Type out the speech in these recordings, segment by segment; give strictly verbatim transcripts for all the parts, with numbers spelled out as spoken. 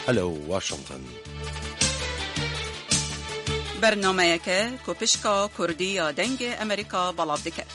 هەلو واشنطن. بەرنامەیەکە کۆپشکا کوردی یا دەنگ ئەمریکا بەڵاو دەکات.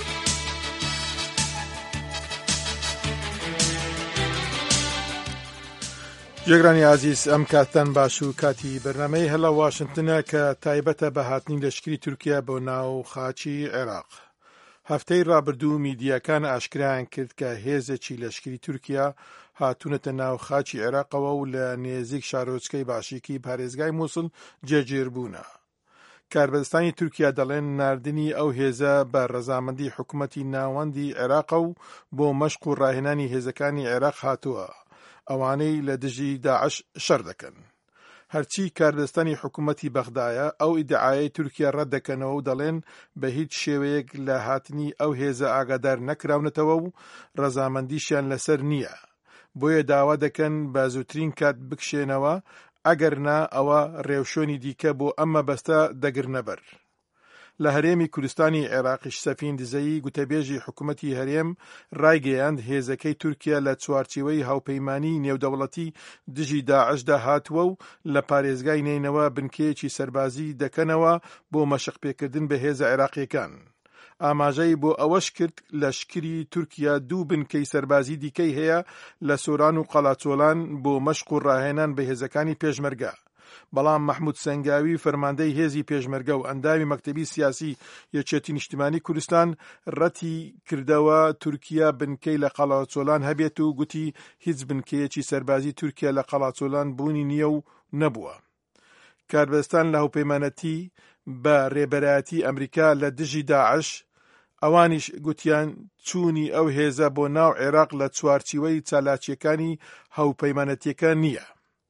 جێگرانی عزیز، ئەم کاتتان باش و کاتی بەرنامەی هەلە واشنتنە کە تایبەتە بە هاتنی لەشکری تورکیا بۆ ناو خاچی عێراق. هەفتەی ڕابردوو میدیاکان ئاشکرایان کرد کە هێزێکی لەشکری تورکیا هاتوونەتە ناو خاچی عێراقەوە و لە نێزیک شارۆچکەی باشیکی پارێزگای مووسڵ جێگیر بوونە. کاربەدەستانی تورکیا دەڵێن ناردنی ئەو هێزە بە ڕەزامەندی حکوومەتی ناوەندی عێراقە و بۆ مەشق و ڕاهێنانی هێزەکانی عێراق هاتووە، ئەوانەی لە دژی داعش شەر دەکەن. هەرچی کاربەدەستانی حکوومەتی بەغدایە ئەو ئیدعایەی تورکیا ڕەت دەکەنەوە و دەڵێن بە هیچ شێوەیەک لە هاتنی ئەو هێزە ئاگادار نەکراونەتەوە و ڕەزامەندیشیان لەسەر نییە، بۆیە داوا دەکەن بە زووترین کات بکشێنەوە، ئەگەر نا ئەوە ڕێوشۆنی دیکە بۆ ئەمە بەستە دەگرنە بەر. لە هەرێمی کوردستانی عێراقیش سەفیندزەیی گوتەبێژی حکوومەتی هەرێم ڕایگەیاند هێزەکەی تورکیا لە چوارچێوەی هاوپەیمانی نێودەوڵەتی دژی داعشدا هاتووە و لە پارێزگای نینەوە بنکەیەکی سەربازی دەکەنەوە بۆ مەشقپێکردن بە هێزە عێراقیەکان. ئاماژەی بۆ ئەوەش کرد لە شکری تورکیا دوو بنکەی سەربازی دیکەی هەیە لە سۆران و قەڵاچۆلان بۆ مەشق و ڕاهێنان بە هێزەکانی پێشمەرگە. بەڵام مەحموود سەنگاوی فەرماندەی هێزی پێشمەرگە و ئەندامی مەکتەبی سیاسی یەکێتی نیشتیمانی کوردستان ڕەتی کردەوە تورکیا بنکەی لە قەڵاچۆلان هەبێت و گوتی هیچ بنکەیەکی سەربازی تورکیا لە قەڵاچۆلان بوونی نییە و نەبووە. کاربەدەستان لە هاوپەیمانەتی بە ڕێبەرایەتی ئەمریکا لە دژی داعش ئەوانیش گوتیان چوونی ئەو هێزە بۆ ناو عێراق لە چوارچێوەی چالاکیەکانی هاوپەیمانەتیەکە نییە.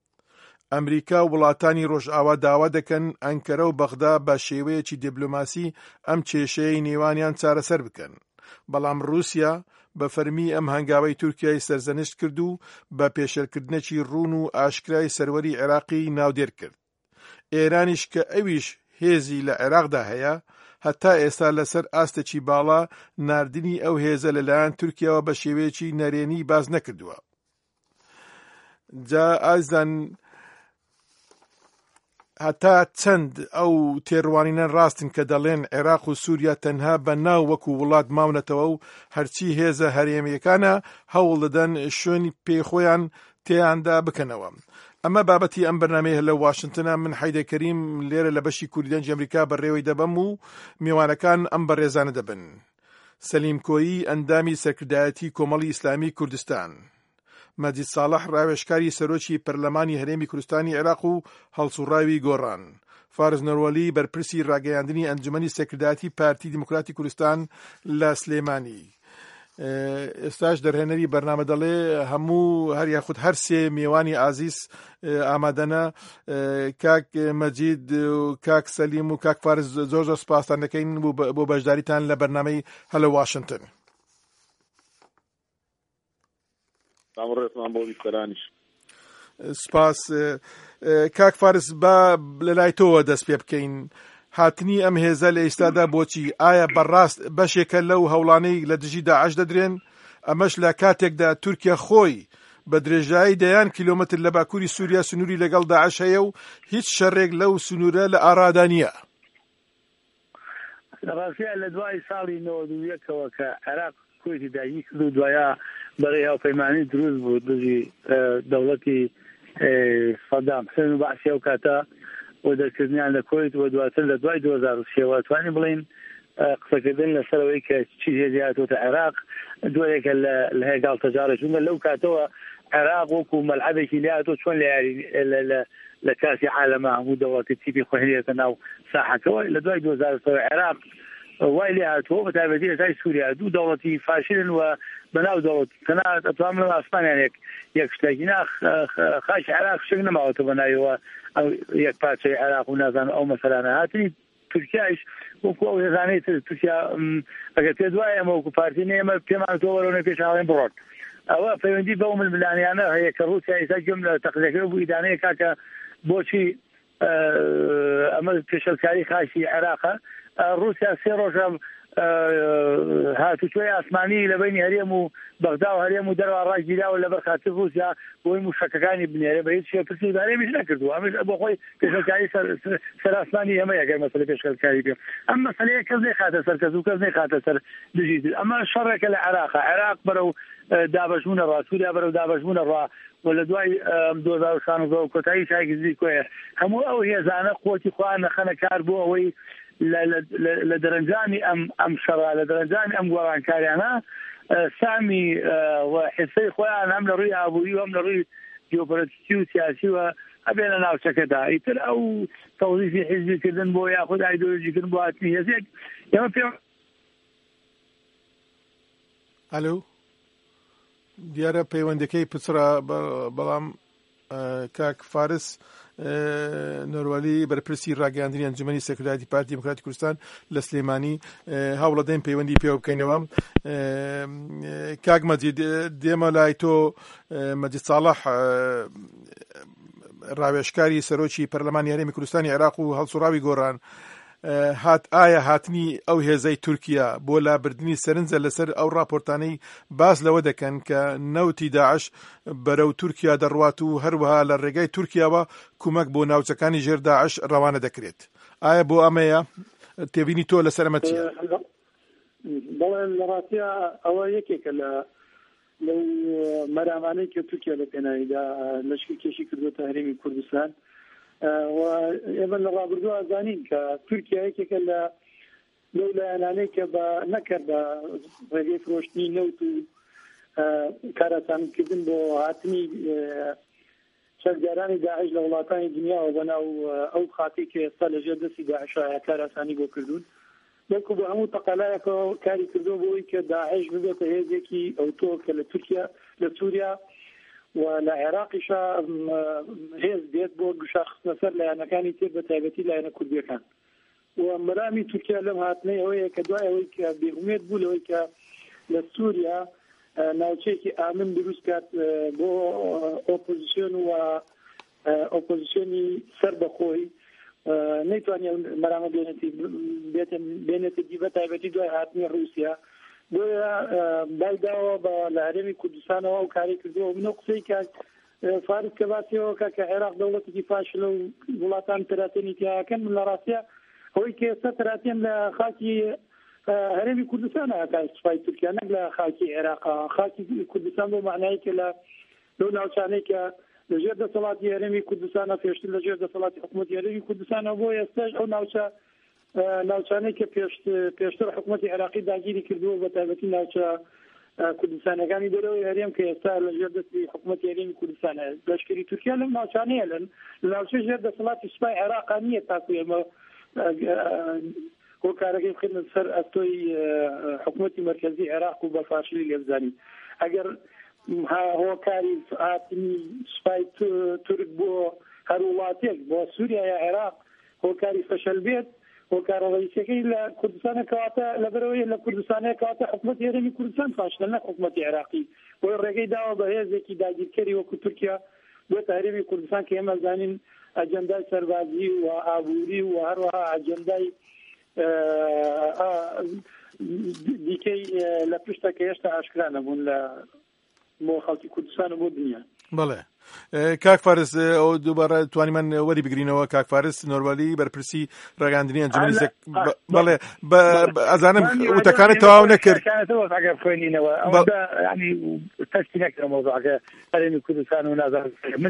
ئەمریکا و وڵاتانی ڕۆژئاوا داوا دەکەن ئەنکەرە و بەغدا بە شێوەیەکی دیبلۆماسی ئەم کێشەیەی نێوانیان چارەسەر بکەن، بەڵام رووسیا بە فەرمی ئەم هەنگاوەی تورکیای سەرزەنشت کرد و بە پێشێلکردنێکی ڕوون و ئاشکرای سەروەری عێراقی ناودێر کرد. ئێرانیش کە ئەویش هێزی لە عێراقدا هەیە، هەتا ئێستا لەسەر ئاستێکی باڵا ناردنی ئەو هێزە لەلایەن تورکیاوە بە شێوەیەکی نەرێنی باز نەکردووە. جا ئازان هەتا چەند ئەو تێڕوانینە ڕاستن کە دەڵێن عێراق و سووریا تەنها بە ناو وەکو وڵات ماونەتەوە و هەرچی هێزە هەرێمیەکانە هەوڵ دەدەن شوێنی پێخۆیان تێیاندا بکەنەوە. ئەمە بابەتی ئەم بەرنامەیە لە واشنتنە. من حەیدە کەریم لێرە لە بەشی کوردی دەنگی ئەمریکا بەڕێوەی دەبەم و میوانەکان ئەم بەڕێزانە دەبن. سەلیم کۆیی ئەندامی سەرکردایەتی کۆمەڵی ئیسلامی کوردستان، مەجید ساڵح ڕاوێژکاری سەرۆکی پەرلەمانی هەرێمی کوردستانی عێراق و هەڵسوڕاوی گۆڕان، فارز نەروەلی بەرپرسی ڕاگەیاندنی ئەنجومەنی سەرکردایەتی پارتی دیموکراتی کوردستان لە سلێمانی. ئێستاش دەرهێنەری بەرنامە دەڵێ هەموو هەر یاخود هەر سێ میوانی ئازیز ئامادەنە. کاک مەجید و کاک سەلیم و کاک فارز زۆر زۆر سپاسان دەکەین بۆ بەشداریتان لە بەرنامەی هەلە واشنتن. سپاس. کاک فارس با لەلای تۆوە دەست پێ بکەین. هاتنی ئەم هێزە لە ئێستادا بۆچی؟ ئایا بەڕاست بەشێکە لەو هەوڵانەی لە دژی داعش دەدرێن؟ ئەمەش لە کاتێکدا تورکیا خۆی بە درێژایی دەیان کیلۆمەتر لە باکووری سووریا سنووری لەگەڵ داعش هەیە و هیچ شەڕێک لەو سنوورە لە ئارادا نییە. ڕاستیە لە دوای ساڵی نۆ و یەکەوە کە عێراق کۆیتی داگیری کرد و دوایە بەڕێ هاوپەیمانی دروست بوو دژی دەوڵەتی سەدام حوسێن و بەعسیە و کاتە و دەرکردنیان لە کۆیت و دواتر لە دوای دو هەزار و سێ توانین بڵین قسەکردن لەسەرەوەی کە چی هێزی هاتووەتە عێراق دوایەکە لە هێگاڵ تەجارە چونکە لەو کاتەوە عێراق وەکو مەلعەبێکی لێ هاتووە چۆن لە کاسی عالەمە هەموو دەوڵەتی تیپی خۆی هەیەتە ناو ساحەکەوە. لە دوای دو هەزار و سێ عێراق وای لێ هاتووە بە تایبەتی هێزای سووریا دوو دەوڵەتی فاشلن و بەناو دەوڵەت تەنانەت ئەتوانم لەم ئاسمانیان یەک یەک شتێکی نا خاچی عێراق شک نەماوەتە بەناویەوە یەک پارچەی عێراق و نازانم ئەو مەسەلانە هاتنی تورکیایش وەکو ئەو هێزانەی تر تورکیا ئەگەر پێ دوایە ئەمە وەکو پارتی نێمە پێمان تۆ وەرەوە پێشاڵێن بڕۆن. ئەوە پەیوەندی بەو ململانیانە هەیە کە رووسیا ئێستا گوێم لە تەقلەکە بوو ئیدانەیە کاکە بۆچی ئەمە پێشەلکاری خاچی عێراقە. رووسیا سێ ڕۆژە هاتوچۆی ئاسمانی لە بینی هەرێم و بەغدا و هەرێم و دەرەوە ڕاگیراوە لەبەر خاتر رووسیا بۆی موشەکەکانی بنێرە بە هیچ شێ پرسی دارێمیش نەکردو ئەمەش بۆ خۆی پێشەکاری سەر ئاسمانی ئەمە ئەگەر مەسەلە پێشکەشکاری بێ ئەم مەسەلەیە کەس نەخاتە سەر کەس و کەس نەخاتە سەر دژی تر ئەمە شەڕێکە لە عێراقا عێراق بەرەو دابەشبوونە ڕا سووریا بەرەو دابەشبوونە ڕا و لە دوای دوو هەزار و شانزدە و کۆتایی چاکزی کۆیە هەموو ئەو هێزانە خۆتی خوا نەخەنە کار بۆ ئەوەی لە دەرەنجامی ئەم ئەم شەڕا لە دەرەنجامی ئەم گۆڕانکاریانە سامی حسەی خۆیان هەم لە ڕووی ئابووری و هەم لە ڕووی جیۆپۆلیتیکی و سیاسی و ئەبێنە ناوچەکەدا ئیتر ئەو تەوظیفی حیزبیکردن بۆ یاخود ئایدۆلۆژیکردن بۆ هاتنی هێزێک ئێمە پێ ئەلۆ دیارە پەیوەندەکەی پچڕە بەڵام کاک فارس نۆروالی بەرپرسی ڕاگەاندنی ئەنجومەنی سەکردایەتی پارتی دموکراتی کوردستان لە سلێمانی هەوڵە دەین پەیوەندی پێوە بکەینەوە. کاک مەجید دێمە لای تۆ مەجید ساڵح ڕاوێژکاری سەرۆکی پەرلەمانی هەرێمی کوردستانی عێراق و هەڵسوڕاوی گۆڕان هات ئایا هاتنی ئەو هێزەی تورکیا بۆ لابردنی سەرنجە لەسەر ئەو راپۆرتانەی باس لەوە دەکەن کە نەوتی داعش بەرەو تورکیا دەڕوات و هەروەها لە ڕێگای تورکیاوە کومەک بۆ ناوچەکانی ژێر داعش ڕەوانە دەکرێت. ئایا بۆ ئەمەیە تێبینی تۆ لەسەر ئەمە چییە؟ بەڵێن لە ڕاستیە ئەوە یەکێکە لە لەو مەرامانەی کە تورکیا لە پێناویدا لەشکی کێشی کردوتە هەرێمی کوردستان و ئێمە لە ڕابردووە زانین کە تورکیا یەکێکە لە لەو لایەنانەی کە بە نەکرد بە ڕێگەی فرۆشتنی نەوت و کارەسانکردن بۆ هاتنی چەکدارانی داعش لە وڵاتانی دنیاوە بەناو ئەو خاتی کە ئێستا لەژێر دەستی داعشایە کارەسانی بۆ کردوون بەڵکو بە هەموو تەقەلایەکەوە کاری کردو بۆی کە داعش ببێتە هێزێکی ئەوتۆ کە لە تورکیا لە سووریا و لە عێراقیشا هێز دێت بۆ گوشاخستنە سەر لایەنەکانی تر بە تایبەتی لایەنە کوردیەکان و مەرامی تورکیا لەم هاتنەی ئەوەیە کە دوای ئەوەی کە بێئومێد بوو لەوەی کە لە سووریا ناوچەیەکی ئامن دروست کات بۆ ئۆپۆزیسیۆن و ئۆپۆزیسیۆنی سەر بەخۆی نەیتوانێت مەرامە بێنێتە دی بە تایبەتی دوای هاتنی رووسیا بۆیە دایداوە بە لە هەرێمی کوردستانەوە و کاری کردووە منە قسەی کە فارس کە باسیەوە کە عێراق دەوڵەتێکی فاشلە و وڵاتان تەراتێنی تیاکەن من لە ڕاستیە ئەوەی کە ئێستا تەراتێن لە خاکی هەرێمی کوردستان هەکە سوپای تورکیا نەک لە خاکی عێراق خاکی کوردستان بۆ معنایی کە لە لەو ناوچانەی کە لەژێر دەسەڵاتی هەرێمی کوردستانە پێشتر لەژێر دەسەڵاتی حکوومەتی هەرێمی کوردستانە بۆ ئێستاش ئەو ناوچە ناوچانەی کە پێشتر حکوومەتی عێراقی داگیری کردووە بە تایبەتی ناوچە کوردستانەکانی دەرەوەی هەرێم کە ئێستا لەژێر دەستی حکوومەتی هەرێمی کوردستانە لەشکری تورکیا لەم ناوچانەیە لەن لە ناوچە ژێر دەسەڵاتی سوپای عێراق نییە تاکو ئێمە هۆکارەکەی بخێنە سەر ئەستۆی حکوومەتی مەرکەزی عێراق و بەفاشلی لێبزانین ئەگەر هۆکاری هاتنی سوپای تورک بۆ هەر وڵاتێک بۆ سووریا یا عێراق هۆکاری فەشەل بێت هۆکارە ڕئیسەکەی لە کوردستانە کەواتە لەبەرەوەی لە کوردستانەیە کەواتە حکوومەتی هەرێمی کوردستان فاشلە نەک حکوومەتی عێراقی بۆی ڕێگەی داوە بە هێزێکی داگیرکەری وەکو تورکیا بۆتە هەرێمی کوردستان کە ئێمە زانین ئەجەندای سەربازی و ئابووری و هەروەها ئەجەندای دیکەی لە پشتە کە هێشتا ئاشکرا نەبوون لە بۆ خەڵکی کوردستان و بۆ دنیا. بەڵێ کاک فارس ئەو دووبارە توانیمان وەری بگرینەوە. کاک فارس نۆروالی بەرپرسی ڕاگەاندنی ئەنجومەنی سەک بەڵێ ئەزانم وتەکانت تەواو نەکرد خوێنینەوە ینی تەستی نەکردم مۆزوعەکە هەرێمی کوردستان و نازانم من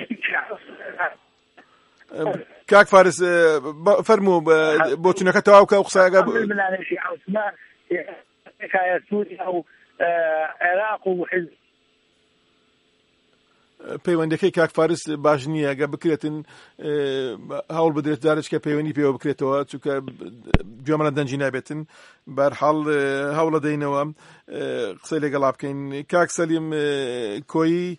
کاک فارس فەرموو بۆ چونەکە تەواو کە قسەکە منانشی عوسما حکایە سووریا و عێراق و حزب پەیوەندەکەی کاک فارس باش نییە ئەگە بکرێتن هەوڵ بدرێت جارێک کە پەیوەندی پێوە بکرێتەوە چونکە گوێمەڵە دەنجی نابێتن بەرحاڵ هەوڵە دەینەوە قسەی لەگەڵا بکەین. کاک سەلیم کۆیی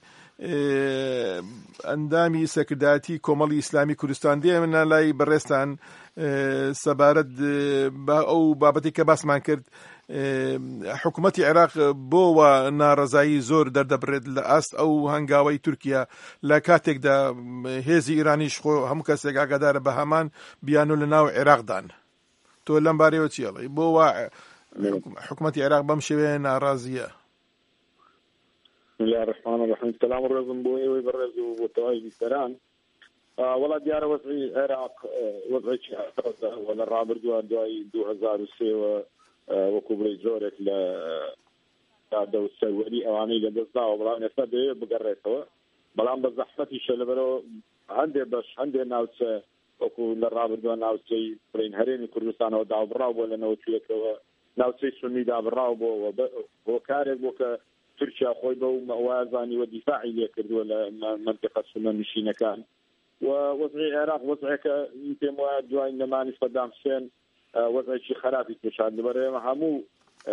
ئەندامی سەکردایەتی کۆمەڵی ئیسلامی کوردستان دێمە لای بەڕێستان سەبارەت بە ئەو بابەتی کە باسمان کرد حکوومەتی عێراق بۆوە ناڕەزایی زۆر دەردەبرێت لە ئاست ئەو هەنگاوەی تورکیا لە کاتێکدا هێزی ئیرانیش خۆ هەموو کەسێک ئاگادارە بە هەمان بیانۆ لە ناو عێراقدان. تۆ لەم بارەیەوە چی ئەڵێی؟ بۆوە حکوومەتی عێراق بەم شێوەیە ناڕازیە. بسم الله الرحمن الرحيم. سلام الرزم بوي ويبرز وتواجد السران والله ديار وضعي العراق وضعي ولا الرابر دو دواي دو هزار وسي وكبري زورك ل دو السوري اواني لدزنا وبلا نفد بقريته بلان بزحفتي شلبرو عندي باش عندي ناوس وكو الرابر دو ناوسي برين هرين كردستان وداو براو ولا نوتيك ناوسي سني دا براو وكارك وك تركيا خوي بو موازني ودفاعي اللي كردوا منطقه سنن مشينا كان ووضعي العراق وضعك انت مواد دواي نماني صدام حسين وضعي شي خرابي تشاد بري همو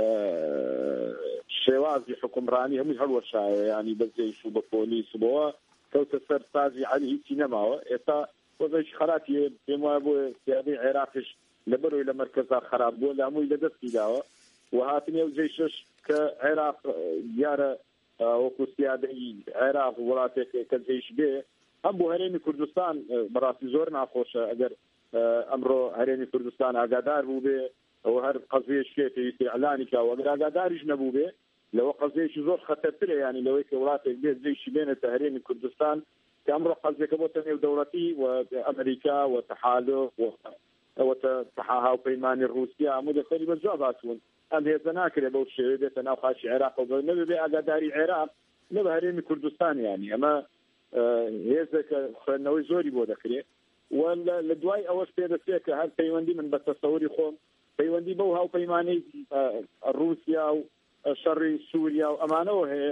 شوازي حكمراني هم هالوشايه يعني بزيش وبوليس بوا كوت سر سازي عليه سينما اتا وضعي شي خرابي بما بو سيادي عراقش لبرو الى مركز خراب بو لا مو الى دسي داوا وهاتني وزيشش كعراق ديار وكو سيادي عراق ولاتك كزيش به هم بو هريني كردستان براسي زور ناخوش اگر امرو هريني كردستان اگادار بو به او هر قضيه شيء في اعلانك واگر اگادارش نبو به لو قضيه زور خطرتله يعني لو هيك ولاتك زيش بين هريني كردستان كامرو قضيه كبوتني دولتي وامريكا وتحالف وتحاها وبيمان روسيا مدخلي بالجواباتون ام هي تناكر بو شيء بيتنا خاش عراق وبنبي باقداري عراق نبهرين كردستان يعني اما هيزك خنوي زوري بو دخلي ولا لدواي اول بيد فيك هل بيوندي من بتصوري خوم بيوندي بو هاو بيماني روسيا وشر سوريا وامانه وهي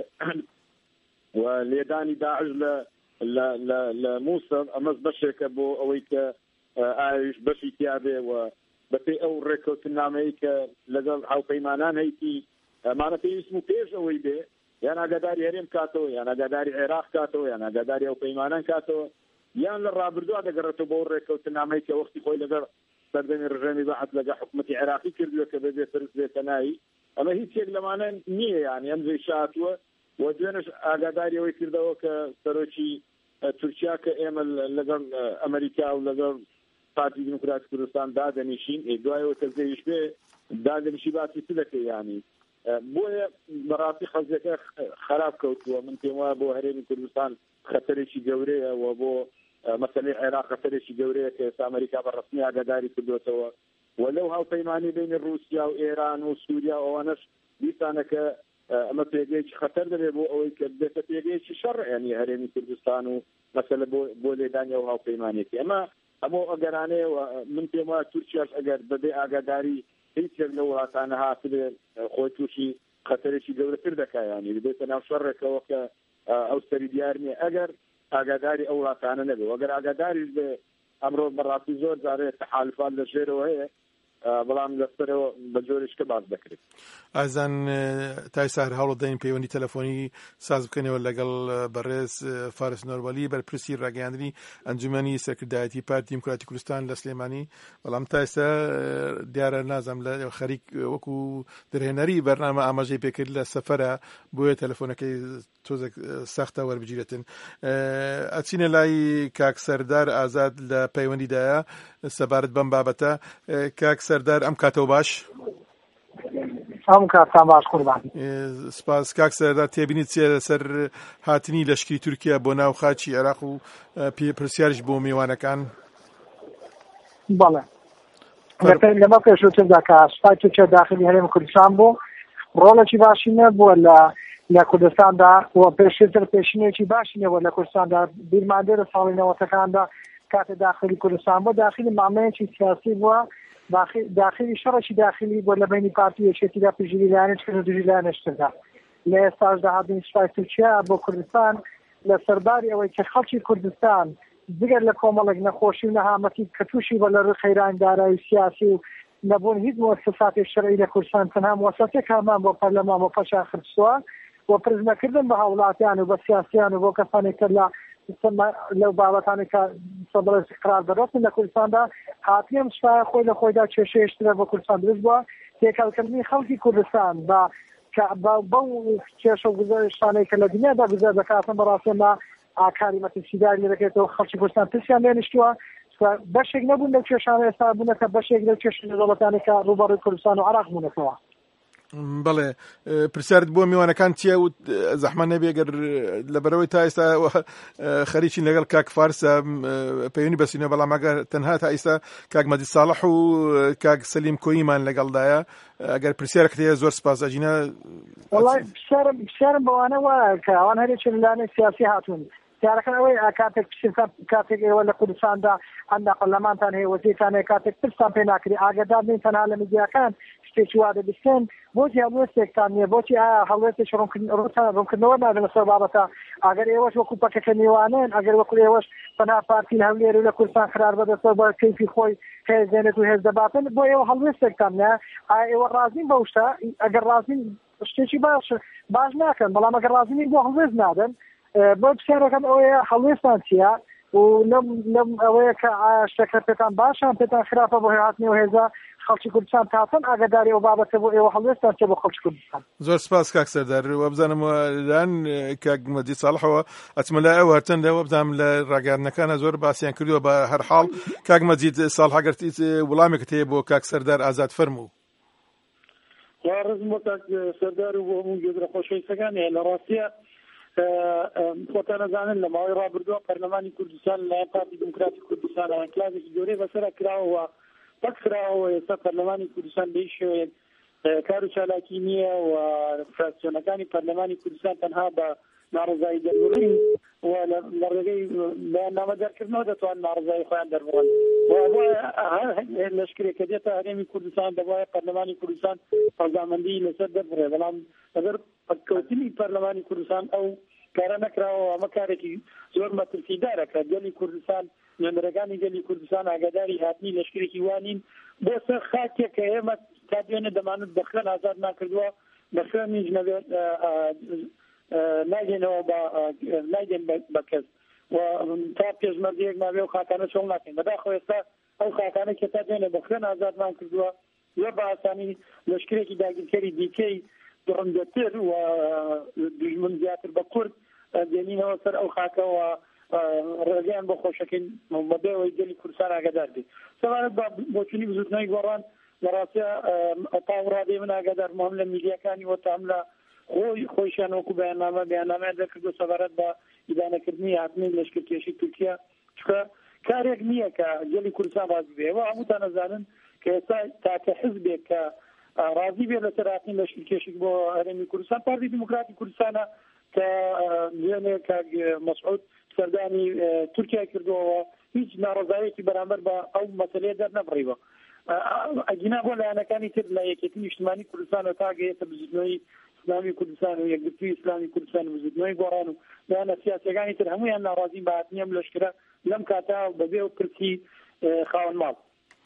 وليداني داعش ل ل لموسى امز بشك بو اويك ايش بشي تيابه و بتي او ريكورد ناميك لقل او بيمانان هيتي معناته اسمه بيش او يبي يعني قداري هرم كاتو يعني قداري عراق كاتو يعني قداري او بيمانان كاتو يعني للرابردو هذا قررتو بور ريكورد ناميك وقتي خوي لقل سردني الرجاني بعد لقى حكومتي عراقي كردو كبدي فرس بيتناي اما هي شيء لمعنى نيه يعني امزي شاتو ودونش قداري او يكردو كسروشي تركيا كامل لقل امريكا ولقل پارتی دموکراتی کردستان دادنیشین ادعای و تزییش به دادنیشی باتی سدکه یعنی بوی براتی خزیکه خراب کوت و من تیموا بو هرمی کردستان خطرشی جوریه و بو مثلا عراق خطرشی جوریه که امریکا بالرسمی آگاداری کردوتو ولو هاو پیمانی بین روسیا و ایران و سوریا و آنش بیسانه که اما پیگیش خطر داره بو اوی که بس پیگیش شر یعنی هرمی کردستان و مثلا بو بو لیدانیا و هاو پیمانی که اما امو اگرانه من تیما ترکیاش اگر بده آگاداری هیچ لو هاتانها في خوتوشي خطرشي دولتر دكا يعني بديت انا شرك وك او سري ديارني اگر آگاداری او هاتانه نبي واگر آگاداری امر مرات زور زاره تحالفات لشير وهي بلام لسره بجورش كباز بكري ازن تای سحر هاولو دین پیوندی تلفنی ساز بکنه ولا لەگەڵ بەڕێز فارس نۆربەلی بەرپرسی ڕاگەیاندنی ئەنجومەنی سەرکردایەتی پارتی دیموکراتی کوردستان لە سلێمانی بەڵام تا ئێستا دیارە نازانم لە خەریک وەکو دەرهێنەری بەرنامە ئاماژەی پێکرد لە سەفەرە بۆیە تەلەفۆنەکەی تۆزێک سەختە وەربگیرێتن ئەچینە لای کاک سەردار ئازاد لە پەیوەندیدایە سەبارەت بەم بابەتە کاک سەردار ئەم کاتەوە باش ئەم کاتان باش قوربان سپاس کاک سەردار تێبینیت چێ لەسەر هاتنی لەشکری تورکیا بۆ ناو خاچی عێراق و پرسیارش بۆ میوانەکان بەڵێ لەمە پێشووتردا کە سوپای تورکیا داخلی هەرێمی کوردستان بوو ڕۆڵێکی باشی نەبووە لە لە کوردستاندا و پێشتر پێشینێکی باشی نەبووە لە کوردستاندا بیرماندێ لە ساڵی نەوەتەکاندا کاتە داخلی کوردستان بۆ داخلی مامەیەکی سیاسی بووە داخلی شەڕێکی داخلی بۆ لە بینی پارتی یەکێتیدا پژیری لایەنێک کرد و دوژی لایەنێشتردا لە ئێستاش داهاتنی سوپای تورکیا بۆ کوردستان لە سەرباری ئەوەی کە خەڵکی کوردستان دیگەر لە کۆمەڵێک نەخۆشی و نەهامەتی کە تووشی بە لە ڕووی خەیرانی دارایی سیاسی و نەبوون هیچ مؤسساتێک شەرعی لە کوردستان تەنها مؤسساتێک هەمان بۆ پەرلەمان بۆ پەشا خرجتووە بۆ پرزمەکردن بە هاوڵاتیان و بە سیاسیان و بۆ کەسانێک کە لە لەو بابەتانی کە سەبڵ استقرار بەڕەتن لە کوردستاندا هاتیەم سوپایە خۆی لە خۆیدا کێشەیەشترە بۆ کوردستان دروست بووە تێکەڵکردنی خەڵکی کوردستان بە بەو کێشە و گزارشتانەی کە لە دنیادا گوزار دەکاتن بەڕاستیەمە ئاکاری مەترسیداری لێ دەکرێتەوە خەڵکی کوردستان ترسیان لێ نیشتووە بەشێک نەبوون لەو کێشانە ئێستا بوونەکە بەشێک لەو کێشە دەوڵەتانی کە ڕووبەڕووی کوردستان و عێراق بوونەتەوە بەڵێ پرسیارت بۆ میوانەکان چییە و زەحمە نەبێ گەر لەبەرەوەی تا ئێستا خەریکی لەگەڵ کاک فارسە پەیوەندی بەسینەوە بەڵام ئەگەر تەنها تا ئێستا کاک مەجید ساڵح و کاک سەلیم کۆیمان لەگەڵدایە ئەگەر پرسیارەکەت هەیە زۆر سپاس ئەجینە وەڵای پرسیارم بەوانە وایە کە ئەوان هەرێکی لەلایەنی سیاسی هاتوون سیارەکە ئەوەی کاتێک کاتێک ئێوە لە کوردستاندا ئەندا پەرلەمانتان هەیە وەزیرتان هەیە کاتێک پرسان پێ ناکری ئاگادار بین تەنها لە میدیاکان شتێکی وا دەبیستن بۆچی هەڵوێستێکتان نییە بۆچی ئایا هەڵوێستێک ڕوونکردنەوە نادەن لەسەر بابەتە ئەگەر ئێوەش وەکو پەکەکە میوانن ئەگەر وەکو ئێوەش تەنها پارتین هەولێر و لە کوردستان خرار بەدەستەوە بە کەیفی خۆی هێزێنێت و هێز دەباتن بۆ ئێوە هەڵوێستێکتان نییە ئایا ئێوە ڕازین بەو شتە ئەگەر ڕازین شتێکی باش باش ناکەن بەڵام ئەگەر ڕازینی بۆ هەڵوێست نادەن بۆ پرسیارەکەم ئەوەیە هەڵوێستان چییە و لەم ئەوەیە کە شتەکە پێتان باشان پێتان خراپە بۆ هاتنی و هێزە خەڵکی کوردستان تاتن ئاگاداری ئەو بابەتە بۆ ئێوە هەڵوێستان چێ بۆ خەڵکی کوردستان. زۆر سپاس کاک سەردار وە بزانم لەلایەن کاک مەجید ساڵحەوە ئەچمە لای ئەو هەرچەندە وە بزانم لە ڕاگەیاندنەکانە زۆر باسییان کردووە بە هەر حاڵ کاک مەجید ساڵح ئەگەر وەڵامێکت هەیە بۆ کاک سەردار ئازاد فەرموو. ڕزم بۆ کاک سەردار و بۆ هەموو گوێگرە خۆشەویستەکان لە ڕاستیە خۆتان نەزانن لە ماوەی ڕابردووە پەرلەمانی کوردستان لەلایەن پارتی دموکراتی کوردستان ئەنکلابێکی گەورەی بەسەر کراوەوە پەکراوە ئێستا پەرلەمانی کوردستان بە هیچ شێوەیەک کار و چالاکی نییە و فراکسیۆنەکانی پەرلەمانی کوردستان تەنها بە ناڕزایی دەربڕین و لە ڕێگەی بەیاننامەدارکردنەوە دەتوان ناڕزایی خۆیان دەربڕن لەشکرێک کە دێتە هەرێمی کوردستان دەبایە پەرلەمانی کوردستان ڕەزامەندی لەسەر دەربڕێ بەڵام ئەگەر پەککەوتنی پەرلەمانی کوردستان ئەو کارە نەکراوە ئەمە کارێکی زۆر مەترسیدارە کە گەلی کوردستان نوێنەرەکانی گەلی کوردستان ئاگاداری هاتنی لەشکرێکی وانین بۆ سەر خاکێک کە ئێمە تا دوێنێ دەمانێت بەخوێن ئازاد ناکردووە بەخوێنیش نەبێت ناگەینەوە ناگەین بە کەس و تا پێشمەردەیەک ناوێ و خاکانە چۆڵ ناکەین بەداخۆ ئێستا ئەو خاکانە کە تا دوێنێ بەخوێن ئازادمان کردووە زۆر بە ئاسانی لەشکرێکی داگیرکەری دیکەی دڕندەتر و دوژمن زیاتر بە کورد دێنینەوە سەر ئەو خاکەوە ڕێگەیان بۆ خۆشەکەین بەبێەوەی گەلی کوردستان ئاگادار بێت سەبارەت بە بۆچوونی بزوتنەوەی گۆڕان لە ڕاستیە تاوڕادەی من ئاگادار مهم لە میدیاکانی وە تام لە خۆی خۆیشیان وەکو بەیاننامە بەیاننامەیان دەکردو سەبارەت بە ئیدانەکردنی هاتنی لەشکرکێشی تورکیا چکە کارێک نییە کە گەلی کوردستان ڕازی بێ ئەوە هەمووتان ئەزانن کە ئێستا تاکە حزبێک کە ڕازی بێ لەسەر هاتنی لەشکرکێشی بۆ هەرێمی کوردستان پارتی دموکراتی کوردستانە کە دوێنێ کاک مەسعود سەردانی تورکیا کردووەوە هیچ ناڕزایەکی بەرامبەر بە ئەو مەسەلەیە دەرنەبڕیوە ئەگینا بۆ لایەنەکانی تر لە یەکێتی نیشتمانی کوردستان و تاگەیەتە بزوتنەوەی ئیسلامی کوردستان و یەکگرتووی ئیسلامی کوردستان و بزوتنەوەی گۆڕان و لایەنە سیاسیەکانی تر هەموویان ناڕازین بە هاتنی ئەم لەشکرە لەم کاتا بەبێ و پرسی خاوەن ماڵ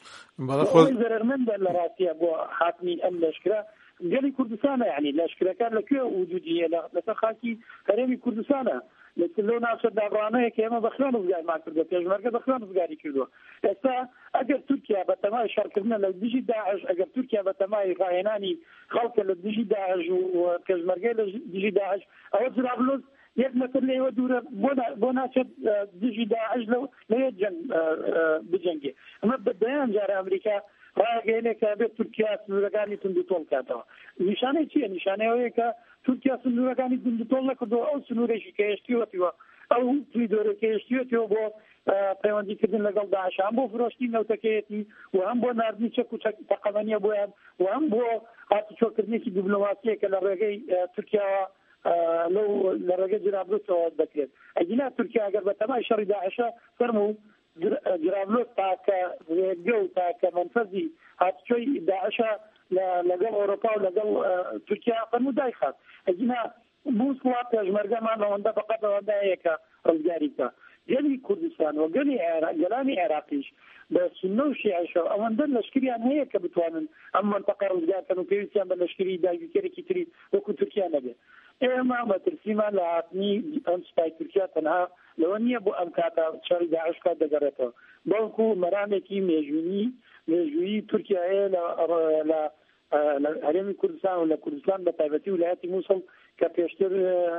زەرمەندە لە ڕاستیە بۆ هاتنی ئەم لەشکرە گەلی کوردستانە یعنی لەشکرەکان لەکوێ وجودی لەسەر خاکی هەرێمی کوردستانە لەو ناوچە دابڕانەیە کە ئێمە بەخوێن وزگارمان کردووە پێشمەرگە بەخوێن وزگاری کردووە ئێستا ئەگەر تورکیا بە تەمای شەڕکردنە لە دژی داعش ئەگەر تورکیا بە تەمای ڕاهێنانی خەڵکە لە دژی داعش و پێشمەرگەی لە دژی داعش ئەوە جرابلۆز یەک مەتر لێوە دوورە بۆ ناچێت دژی داعش لەوێ جەنگ بجەنگێ ئەمە بەدەیان جارە ئەمریکا ڕاگەیەنێک کە بێت تورکیا سنوورەکانی توندوتۆڵ کاتەوە نیشانەی چییە نیشانەیەوەیە کە تورکیا سنوورەکانی توندوتۆڵ نەکردەوە ئەو سنوورێکی کە هێشتیوەتیوە ئەو توی دۆرەکە هێشتیوەتیوە بۆ پەیوەندیکردن لەگەڵ داعش هەم بۆ فرۆشتی نەوتەکەیەتی و هەم بۆ ناردنی چەک و تەقەمەنیە بۆیان و هەم بۆ هاتوچۆکردنێکی دیبلۆماسیە کە لە ڕێگەی تورکیاوە لەو لە ڕێگەی جرابلۆسەوە دەکرێت ئەگینا تورکیا ئەگەر بە تەمای شەڕی داعشە فەرموو جرابلۆس تاکە ڕێگە و تاکە منفەزی هاتوچۆی داعشە لەگەڵ ئەوروپا و لەگەڵ تورکیا فەرموو دایخات ئەگینا موسڵا پێشمەرگەمان ئەوەندە فقط ئەوەندەیە کە ڕزگاری بکە گەلی کوردستان و گەلی گەلانی عێراقیش بە سنە و شیعەشەوە ئەوەندە لەشکریان هەیە کە بتوانن ئەم مەنتەقە ڕزگارکەن و پێویستیان بە لەشکری داگیرکەرێکی تری وەکو تورکیا نەبێت ئێمە مەترسیمان لە هاتنی ئەم سوپای تورکیا تەنها لەوە نییە بۆ ئەم کاتە شەڕی داعش کات دەگەڕێتەوە بەڵکو مەرامێکی مێژووی مێژووی تورکیا هەیە لە هەرێمی کوردستان و لە کوردستان بە تایبەتی ویلایەتی مووسڵ کە پێشتر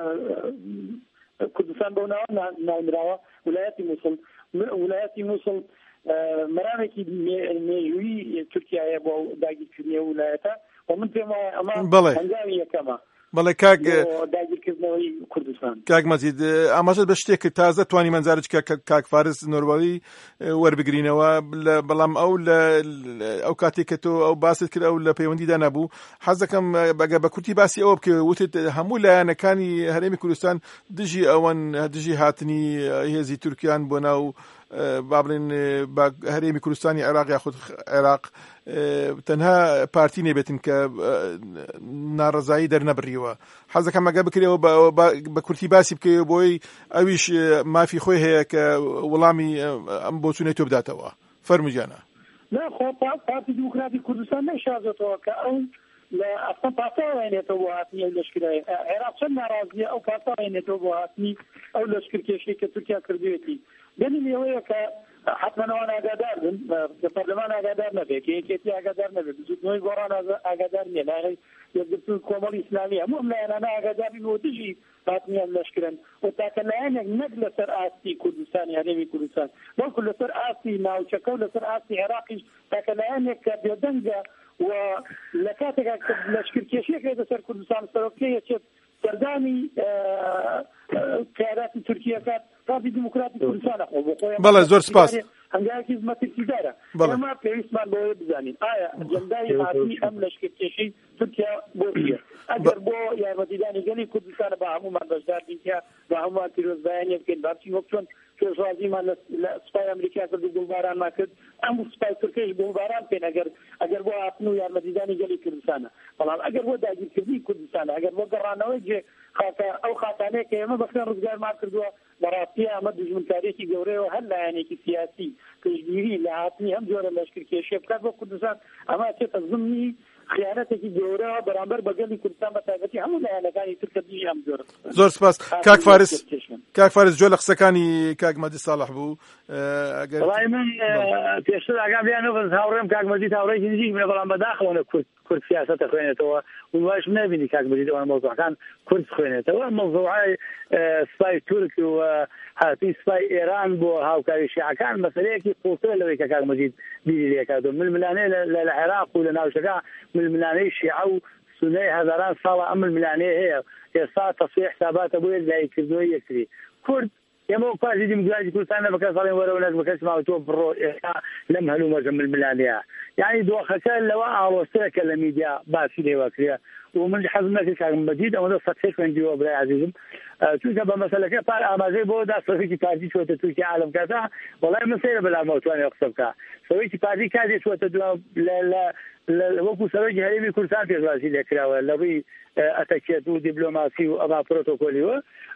کوردستان بەو ناوە نامراوە ویلایەتی مووسڵ ویلایەتی مووسڵ مەرامێکی مێژووی تورکیا هەیە بۆ داگیرکردنی ویلایەتە ومن پێم وایە ئەمە هەنگاوی یەکەمە. بەڵێ کاک داگیرکردنەوەی کوردستان. کاک مەجید ئاماژەت بە شتێک تازە توانی منزارج کاک فارس نۆربەوی وەربگرینەوە، بەڵام ئەو ئەو کاتێک کە تۆ ئەو باست کرد ئەو لە پەیوەندیدا نەبوو. حەز دەکەم بەگە بە کورتی باسی ئەوە بکە وتت هەموو لایەنەکانی هەرێمی کوردستان دژی ئەوەن دژی هاتنی هێزی تورکیان بۆ ناو با بڵێن هەرێمی کوردستانی عێراق یاخود عێراق تەنها پارتی نێبێتن کە ناڕەزایی دەرنەبڕیوە. حەز دەکەم ئەگە بکرێەوە بە کورتی باسی بکەوە بۆی ئەویش مافی خۆی هەیە کە وەڵامی ئەم بۆچوونەی تۆ بداتەوە. فەرموویانە. ناخۆ پارتی دیموکراتی کوردستان نەشازێتەوە کە ئەو لە ئەستا پاساوێنێتەوە بۆ هاتنی ئەو لەشکرای عێراق چەند ناڕازیە ئەو پاساوێنێتەوە بۆ هاتنی ئەو لەشکرکێشەی کە تورکیا کردوێتی. دلیل ئەوەیە کە حتمەوان ئاگادار بن، لە پەرلەمان ئاگادار نەبێت، یەکێتی ئاگادار نەبێت، زودنەوەی گۆڕان ئاگادار نییە، لاغی یەکگرتووی کۆمەڵی ئیسلامی هەموو ئەم لایەنانە ئاگادار بن و دژی هاتنیان لەشکرن و تاکە لایەنێک نەک لەسەر ئاستی کوردستانی هەرێمی کوردستان بەڵکو لەسەر ئاستی ناوچەکە و لەسەر ئاستی عێراقیش تاکە لایەنێک کە بێدەنگە و لە کاتێکا کە لەشکرکێشیەک لەسەر کوردستان سەرۆکەیەکێت سەردانی قیاداتی تورکیە کات پارتی دیموکراتی کوردستانە خۆ بۆ خۆیان. بەڵێ زۆر سپاس. هەنگاوێکی زمەتێکیدارە. ئێمە پێویستمان بەوەیە بزانین ئایا ئەجەندای هاتنی ئەم لەشکرکێشەی تورکیا بۆ چییە؟ ئەگەر بۆ یارمەتیدانی گەلی کوردستانە بە هەمومان بەشدار بین کە بە هەمومان پیرۆزبایانیە بکەین باچی وەک چۆن پێشوازیمان لە سوپای ئەمریکا کرد و گوڵبارانمان کرد ئەم سوپای تورکیش گوڵباران پێن ئەگەر ئەگەر بۆ هاتن و یارمەتیدانی گەلی کوردستانە. بەڵام ئەگەر بۆ داگیرکردنی کوردستانە ئەگەر بۆ گەڕانەوەی جێ خاکە ئەو خاتانەیە کە ئێمە بەخێن ڕزگارمان کردووە بەڕاستی ئەمە دژمنکاریەکی گەورەیەوە هەر لایەنێکی سیاسی پشتگیری لە هاتنی هەم جۆرە لەشکرکێشیە بکات بۆ کوردستان ئەمە چێتە زمینی خیانەتێکی گەورە بەرامبەر بەگەلی کوردستان بە تایبەتی هەموو لایەنەکانی تورکیا دژی ئەم جۆرە. زۆر سپاس کاک فارس. کاک فارس جۆ لە قسەکانی کاک مەجید ساڵح بوو. وڵای من پێشتر ئاگام لێیانەوە هاوڕێم کاک مەجید هاوڕێکی نزیک منە، بەڵام بەداخەوە کورد سیاسەتە خوێنێتەوە و واش نبینی کاک مەجید ئەوە مەوزوعەکان کورد خوێنێتەوە. مەوزوعای سوپای تورک و هاتووی سوپای ئێران بۆ هاوکاری شیعەکان مەسەلەیەکی قوڵترە لەوەی کە کاک مەجید بیری لێ کردووە. ململانەیە لە عێراق و لە ناوچەکە ململانەی شیعە و سونەی هەزاران ساڵە ئەم ململانەیە هەیە. ئێستا تەسویە حساباتە بۆ لایەکردنەوەی یەکتری. کورد ئێمە پارتی دیموکراتی کوردستان بەکە ساڵی وەرەوە نەک بە کەس ماوە تۆ بڕۆ ئێستا لەم هەلومەرجە ململانەیە. یعنی دۆخەکە لەوە ئاڵۆسترە کە لە میدیا باسی لێوە کرێ و من حەزم نەکرد کاک مەجید ئەوەندە سەدسێ خوێندیوە برای عەزیزم، چونکە بە مەسەلەکە پار ئاماژەی بۆ دا سەرۆکی پارتی چۆتە تورکیا عالم کاتا. وەڵای من سەیرە بەلامەوە توانێ قسە بکە. سەرۆکی پارتی کاتێ چۆتە وەکو سەرۆکی هەرێمی کوردستان پێشواسی لێکراوە لە ڕووی ئەتەکێت و دیبلۆماسی و ئەما پرۆتۆکۆلیوە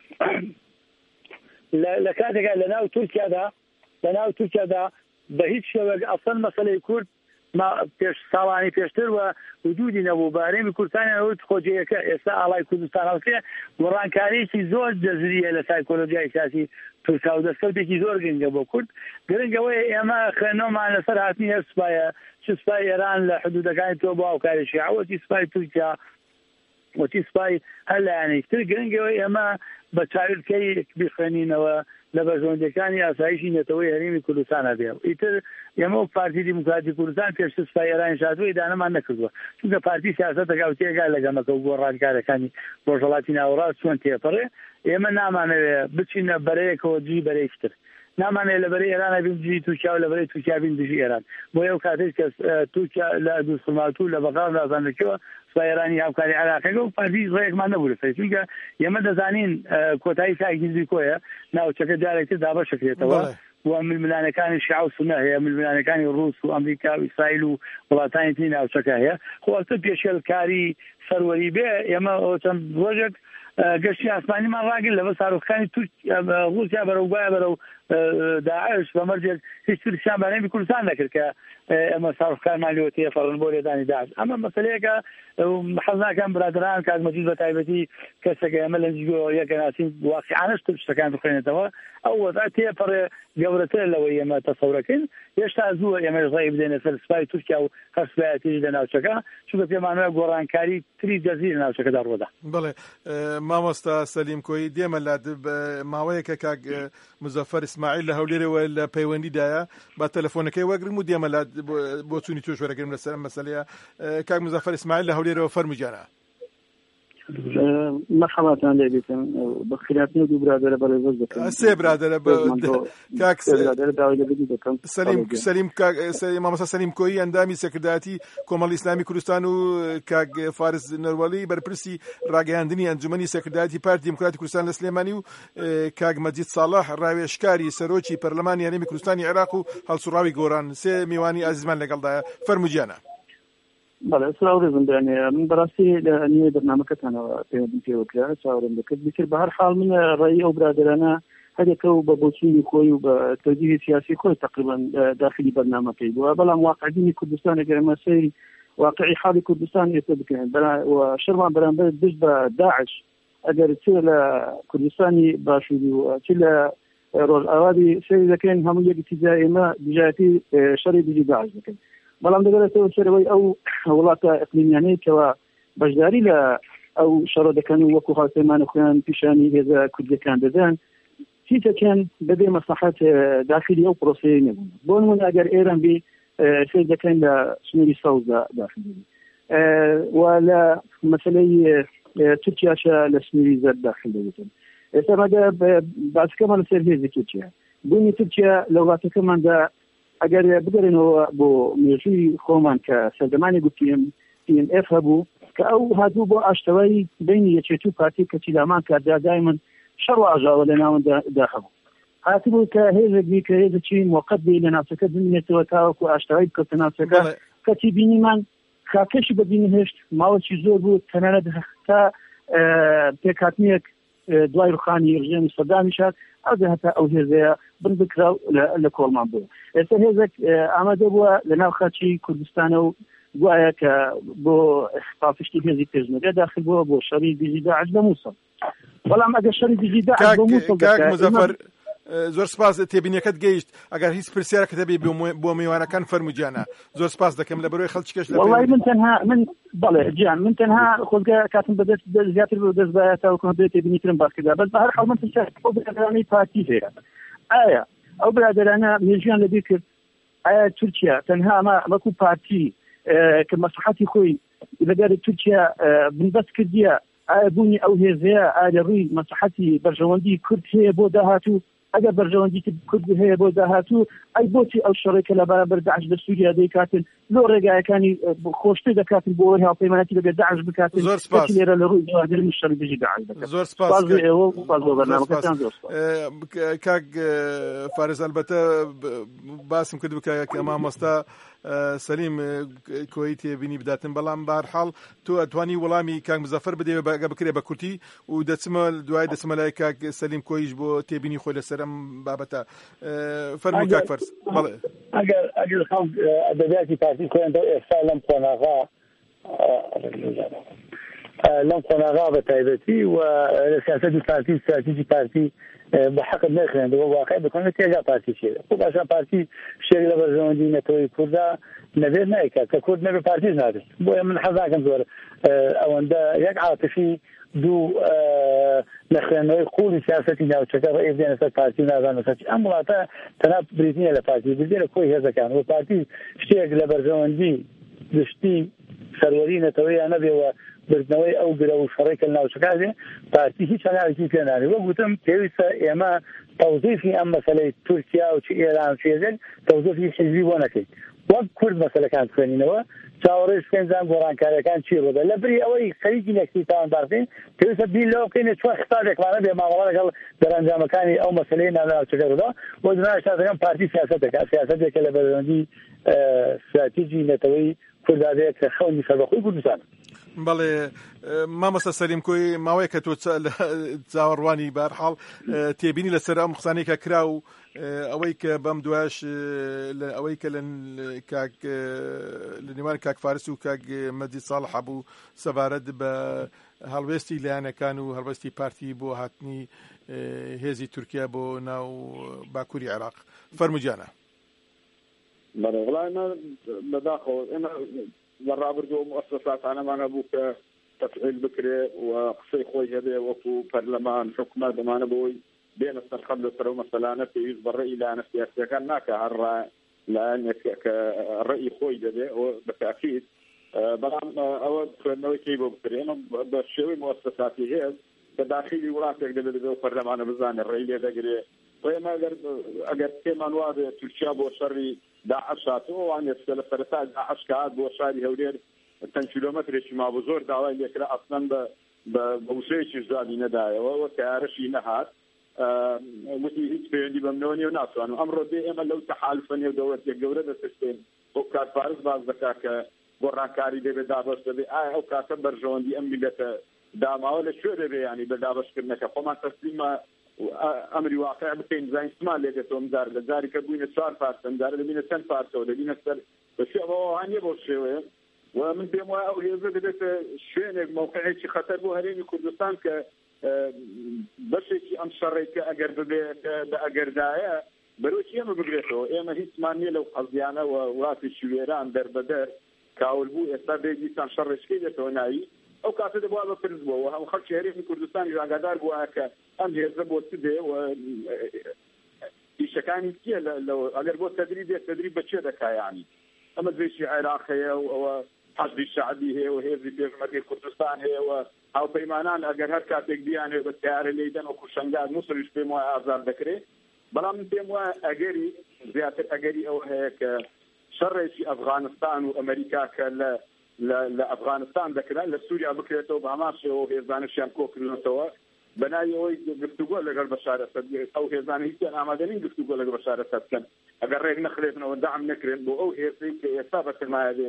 لە کاتێکا لە ناو تورکیادا لە ناو تورکیادا بە هیچ شێوەیەک ئەسڵ مەسەلەی کورد پێش ساڵانی پێشتر و وجودی نەبوو بە هەرێمی کوردستانەوەی خۆجەیەکە ئێستا ئاڵای کوردستان هەڵکرێ وەڕانکاریی زۆر جەزریە لە سایکۆلۆژیای سیاسی تورکا و دەستکەوتێکی زۆر گرنگە بۆ کورد. گرنگەوەی ئێمە خوێندنەوەمان لەسەر هاتنی هەر سوپایە، چ سوپای ئێران لە حدودەکانی تۆ بۆ هاوکاری شیعە وەتی سوپای تورکیا وەتی سوپای هەر لایەنێک تر. گرنگەوەی ئێمە بە چاویلکەی بخوێنینەوە لە بەژۆندەکانی ئاسایشی نێتەوەی هەرێمی کوردستانە بێ. ئیتر ئێمە پارتی دیموکراتی کوردستان پێشتر سوپای ئێرانی شاتووی دانەمان نەکردووە، چونکە پارتی سیاسەتەکە و تێگا لەگەمەکە و گۆڕانکارەکانی ڕۆژهەڵاتی ناوەڕاست چۆن تێپەڕێ. ئێمە نامانەوێ بچینە بەرەیەکەوە جی بەرەیەکتر، نامانەیە لە بەرەی ئێرانە بین دژی تورکیا و لە بەرەی تورکیا بین دژی ئێران. بۆ ئەو کاتێک کە تورکیا لە دووسڵمات و لە بەغاو نازانەکەوە سوپای ئێرانی هاوکاری عێراقەکە و پارتی ڕێکمان نەبوو لەسەر، چونکە ئێمە دەزانین کۆتایی سایگیزی کۆیە ناوچەکە جارێکتر دابەشەکرێتەوە و ململانەکانی شیعە و سونە هەیە، ململانەکانی ڕووس و ئەمریکا و ئیسرائیل و وڵاتانی تری ناوچەکە هەیە. خۆڵتە پێشێلکاری سەروەری بێ ئێمە چەند ڕۆژێک گەشتی ئاسمانیمان ڕاگرن لەبەر ساروخەکانی رووسیا بەرەوبایە بەرەو داعش بەمەرجێک هیچ ترسیان بە هەرێمی کوردستان نەکرد کە ئەمە ساروخەکانمان لێوە تێفەڕن بۆ لێدانی داعش. ئەمە مەسەلەیەکە حەز ناکەم برادران کاک مەجید بە تایبەتی کەسێکە ئێمە لە نزیکۆ یەکەناسین واقعانەش تر شتەکان بخوێنێتەوە ئەو وەزع تێپەڕێ گەورەتر لەوەی ئێمە تەسەورەکەین. هێشتا زووە ئێمەش ڕێی بدەینە سەر سوپای تورکیا و هەر سوپایەتیش لە ناوچەکە، چونکە پێمان وایە گۆڕانکاری تری جەزیر لە ناوچەکەدا ڕوودا. بەڵێ مامۆستا سەلیم کۆی دێمە لە ماوەیەکە کاک مزەفەر ئیسماعیل لە هەولێرەوە لە پەیوەندیدایە با تەلەفۆنەکەی وەگرم و دیێمەلات بۆ چوونی تۆش وەرەگرم لەسەر ئەم مەسەلەیە. کاک مزەفەر ئیسماعیل لە هەولێرەوە فەرموویانە. مرحباتان لێبێتن بە خلافنی دوو برادرە بەڵێ وەز دەکەم سێ برادرە کاک سەلیم سەلیم سەلیم مامۆستا سەلیم کۆیی ئەندامی سەکردایەتی کۆمەڵی ئیسلامی کوردستان و کاک فارس نەروەڵی بەرپرسی ڕاگەیاندنی ئەنجومەنی سەکردایەتی پارتی دیموکراتی کوردستان لە سلێمانی و کاک مەجید ساڵح ڕاوێژکاری سەرۆکی پەرلەمانی یانێمی کوردستانی عێراق و هەڵسوڕاوی گۆڕان. سێ میوانی ئازیزمان لەگەڵدایە. فەرموویانە. بەڵێ سلااوڕێزم دانێ من بەڕاستی لە نیوەی بەرنامەکەتانەوە پەیوەندیم پێوەکرا چاوەڕێم دەکرد بکرد بە هەر حاڵ من ڕێی ئەو برادرانە هەرێکە و بە بۆچوونی خۆی و بە تەوجیهی سیاسی خۆی تقریبا داخلی بەرنامەکەی بووە بەڵام واقعبینی کوردستان ئەگەر ئێمە سەیری واقعی حاڵی کوردستان ئێستا بکەین و شەرمان بەرامبەر دژ بە داعش ئەگەر چ لە کوردستانی باشووری و چ لە ڕۆژئاوایی سەیری دەکەین هەموو یەکتیجا ئێمە بژایەتی شەڕی دژی داعش دەکەین. بەڵام دەبێتەوە سەرەوەی ئەو وڵاتە ئەقلیمیانەی کەوا بەشداری لە ئەو شەڕە دەکەن و وەکو هاوسەیمانە خۆیان پیشانی هێزە کوردەکان دەدەن چیتەکەن بەبێ مەسلحەت داخلی ئەو پرۆسەیە نەبوون. بۆ نمونە ئەگەر ئێران بێ سێر دەکەن لە سنووری سەوزدا داخلی و لە مەسەلەی تورکیاشە لە سنووری زەرد داخل دەبێتن. ئێستا مەگە باسەکەمان لەسەر هێزی تورکیا بوونی تورکیا لە وڵاتەکەماندا ئەگەر بگەڕێنەوە بۆ مێژووی خۆمان کە سەردەمانی گوتیم پی ئێم ئێف هەبوو کە ئەو هاتوو بۆ ئاشتەوەی بینی یەکێت و پارتی کە چیلامان کاردا دایمن شەڕ و ئاژاوە لە ناوەندا هەبوو هاتبوو کە هێزێکی کە هێزێکی موقت بێ لە ناوچەکە ببینێتەوە تاوەکو ئاشتەوەی بکەوتە ناوچەکە کەچی بینیمان خاکەشی بەبینی هێشت ماوەکی زۆر بوو تەنانەت تا پێکهاتنیەک دوای ڕوخانی ڕژێمی سەدامی شات ئەو هەتا ئەو هێزەیە بردکرا لە کۆڵمان بوو. ئێستا هێزێک ئامادە بووە لە ناو خاچی کوردستانە و گوایە کە بۆ پاپشتی هێزی پێشنەکە داخل بووە بۆ شەڕی دژی داعش لە مووسڵ. بەڵام ئەگەر شەڕی دژی داعش بۆ مووسڵ مزەفەر زۆر سپاس تێبینیەکەت گەیشت. ئەگەر هیچ پرسیارەکە دەبێ بۆ میوانەکان فەرمووجیانە زۆر سپاس دەکەم لە بەرەوەی خەڵکیش لە وڵای من تەنها من بەڵێ گیان من تەنها خۆزگە کاتم بەدەست زیاتر بۆ دەست بایە تاوەکو بێت تێبینیترم باسکردا بەس بە هەر حاڵ من بۆ برادرانی پارتی هەیە ئایا ئەو برادرانە مێژویان لەبیر کرد ئایا تورکیا تەنها ئەمە وەکو پارتی کە مەسلحەتی خۆی لەگەر تورکیا بنبەست کردیە ئایا بوونی ئەو هێزەیە ئایا لە ڕووی مەسلحەتی بەرژەوەندی کورد هەیە بۆ داهاتوو ئەگەر بەرژەوەندی کورد هەیە بۆ داهاتوو ئەی بۆچی ئەو شەڕێکە لە بەرامبەر داعش لە سووریا دەیکاتن لۆ ڕێگایەکانی خۆشتر دەکاتن بۆ ئەوەی هاوپەیمانەتی لەگەر داعش بکاتن لێرە لە ڕووی دواگرنی شەڕی دژی داعش دەکات. زۆر سپاس ئێوە باز بۆ بەرنامەکەتان زۆر سپاس. کاک فارس ئەلبەتە باسم کرد بکە کە مامۆستا سەلیم کۆی تێبینی بداتن بەڵام بە هەر حاڵ تۆ ئەتوانی وەڵامی کاک مزەفەر بدەوێ بکرێ بە کورتی و دەچمە دوای دەچمە لای کاک سەلیم کۆیش بۆ تێبینی خۆی لەسەر ئەم بابەتە. فەرموو کاک فارس. بەڵێ ئەگەر ئەگەر خەڵک ئەدەبیاتی پارتی خۆیان ئێستا لەم قۆناغا لەم قۆناغا بە تایبەتی و لە سیاسەتی پارتی استراتیژی پارتی بحق نخوێندەوە واقع بکەن تێگا پارتی شێ خۆ باشە پارتی شێک لە بەرژەوەندی نەتەوەی کووردا نەبێت نایکات کە کورد نەبێ پارتیش نادێت بۆیە من حەزاکەم زۆر ئەوەندە یەک عاتفی دوو نەخوێنەوەی قوڵی سیاسەتی ناوچەکە ڕێز دێنە سەر پارتی و نازانە سەر ئەم وڵاتە تەنها بریتنیە لە پارتی بردێنە کۆی هێزەکان و پارتی شتێک لە بەرژەوەندی گشتی سەروەری نەتەوەیان نەبێەوە بردنەوەی ئەو گرە و شەڕێکە ناوچەکە پارتی هیچ هەناوێکی پێناوی وە گوتم پێویستە ئێمە تەوزیفی ئەم مەسەلەی تورکیا و چ ئێران فێزن تەوزیفی حیزبی بۆ نەکەیت وەک کورد مەسەلەکان خوێنینەوە چاوەڕێژ پێنجان گۆڕانکاریەکان چی ڕۆدە لە بری ئەوەی خەریکی نەکسی تاوانبارکەین پێویستە بیر لەوە بکەینە چوار خطابێکمانە بێ ماوەڵا لەگەڵ دەرەنجامەکانی ئەو مەسەلەی ناوناوچەکە ڕۆدا بۆ دنیاشتاتەکەم پارتی سیاسەتێکە سیاسەتێکە لە بەرژەوەندی استراتیژی نەتەوەی کوردادەیە کە خەونی سەربەخۆی کوردستان. بەڵێ مامۆستا سەلیم کۆی ماوەیە کە تۆ چاوەڕوانی بە هەر حاڵ تێبینی لەسەر ئەم قسانێکە کرا و ئەوەی کە بەم دوایش ئەوەی کە لە نێوان کاک فارس و کاک مەجید ساڵح هەبوو سەبارەت بە هەڵوێستی لایەنەکان و هەڵوێستی پارتی بۆ هاتنی هێزی تورکیا بۆ ناو باکووری عێراق فەرمووجیانە. بەڵێ وڵایمە بەداخەوە ئێمە لە ڕابردووە مؤسساتانەمانە بوو کە تەفعیل بکرێ و قسەی خۆی هەبێ وەکو پەرلەمان حکومەت بمانە بۆی بين السرخب لسرو مثلا في برأي لا نفسي كان ناك هالرأي لأن كالرأي خوي ده وبالتأكيد بلام أول فرنوي كيبو بكرين بشوي مؤسساتي هي كداخلي وراتك ده اللي بيفرم أنا بزان الرأي ده قري وما أقدر أقدر كمان واحد ترشيا بوشري داعشات وعن يسأل فرسال داعش كعاد بوشري هودير تنشيلومتر ما بزور دعوة اللي كلا أصلا بوشيش جزادي ندايا وكارشي نهات وتي هيك في عندي بمنوني وناس أنا أمر دي إما لو تحالفني ودورة الجورة السيستم وكاد فارس بعض ذكاء برا كاري ده بدابش ده آه أو كاتب برجون دي أمي لك دام ولا شو ده يعني بدابش كنا كفما تسليم أمري واقع بتين زين اسمع لك توم دار لذلك كبوين صار فارس دار لبين سن فارس ولا بين سر بس هو هني بوشوا ومن بيم أو يزيد شيء موقعي شيء خطر بو هريني كردستان ك بس شيء أم شريك أجر بأجر دايا بروشيا ما بقرأته إما هي ثمانية لو قصديانا وراتي الشويران در بدر كاول بو استبدي سان شرش كده توناي أو كاتب بوا بفرز بوا وهم خلش هريني كردستان إذا قدر بوا ك أم هذا بو تده و يشكاني كيه لو أجر بو تدريب تدريب بتشده كيعني أما زي شيء عراقية و حزب الشعبي هي وهي في مدينة كردستان هي أو بيمانان أجر هركاتك ديانة بالتيار اللي يدن وكشنجار مصر يشبه مو أزار ذكري بلام بيمو أجري زيادة أجري أو هيك شر في أفغانستان وأمريكا كلا لأفغانستان ذكرنا لسوريا بكرته بهماش أو هيزان الشامكو كلنا سوا بناي أو قفتوا لقى بشارة أو هيزان هيك أنا ما دنين قفتوا لقى بشارة كان أجر رجنا خلينا ودعم نكرن أو هي في إصابة ما هذه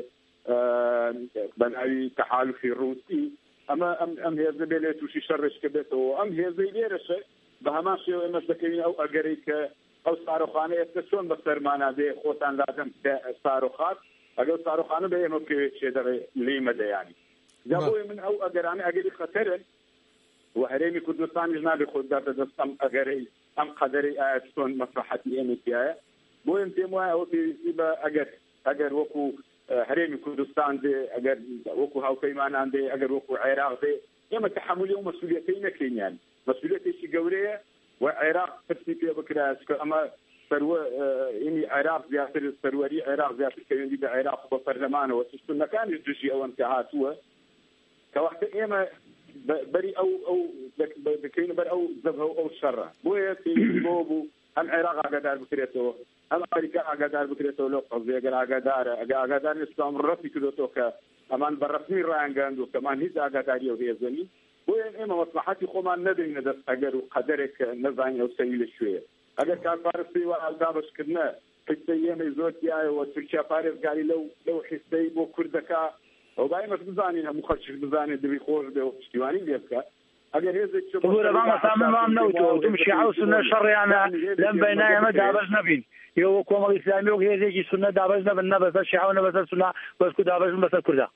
بناي تحالف روسي أما أم أم هي زبالة وشي شرش كبته أم هي زي ليرش بهماش أو إما ذكرين أو أجريك أو صاروخانة يستشون بصير معنا ده خوتان لازم صاروخات أجر صاروخانة بيه ممكن شيء ده ليه مدى يعني جابوه من أو أجراني أجري خطر وهريمي كردستان جنابي خود ده تدستم أجري أم قدري أشون مصلحتي أمريكية بو يمتموا أو بيبقى أجر أجر وكو هريمي كردستان ده أجر وكو هاو كيمان ده أجر وكو عراق ده يوم تحمل يوم مسؤوليتين كين يعني مسؤوليتي شيء جورية وعراق ترتيبية بكراس أما سرو إني عراق زيادة سروري عراق زيادة كيان دي بعراق وبرلمان وتشتون مكان الجيش أو انتهاء سوا كواحد إما بري أو أو بكين بر أو ذبه أو شر بوه في بوبو هم عراق عقدار بكريته هم أمريكا عقدار بكريته لو قصدي أجر عقدار عقدار الإسلام رفي كده توكا أمان برسمي رانجاندو كمان هيدا عقداريه وهي زمين وين إما مصلحتي خمان ندري ندرس أجر وقدرك نزعني أو سيل شوية أجر كان فارسي والدابش كنا في السيام يزوتي وتركيا فارس قالي لو لو حسي بو كردكا وباي مش بزاني مخرج بزاني دبي خور ده وشتواني بيبكا أجر هذا شو تقول ما تعمل ما منوتو تمشي عاوز سنة شر يعني لم بيناي ما دابش نبين يو كوم الإسلامي وهي زي سنة دابش نبنا بس الشيعة بس سنة بس كده دابش بس كردا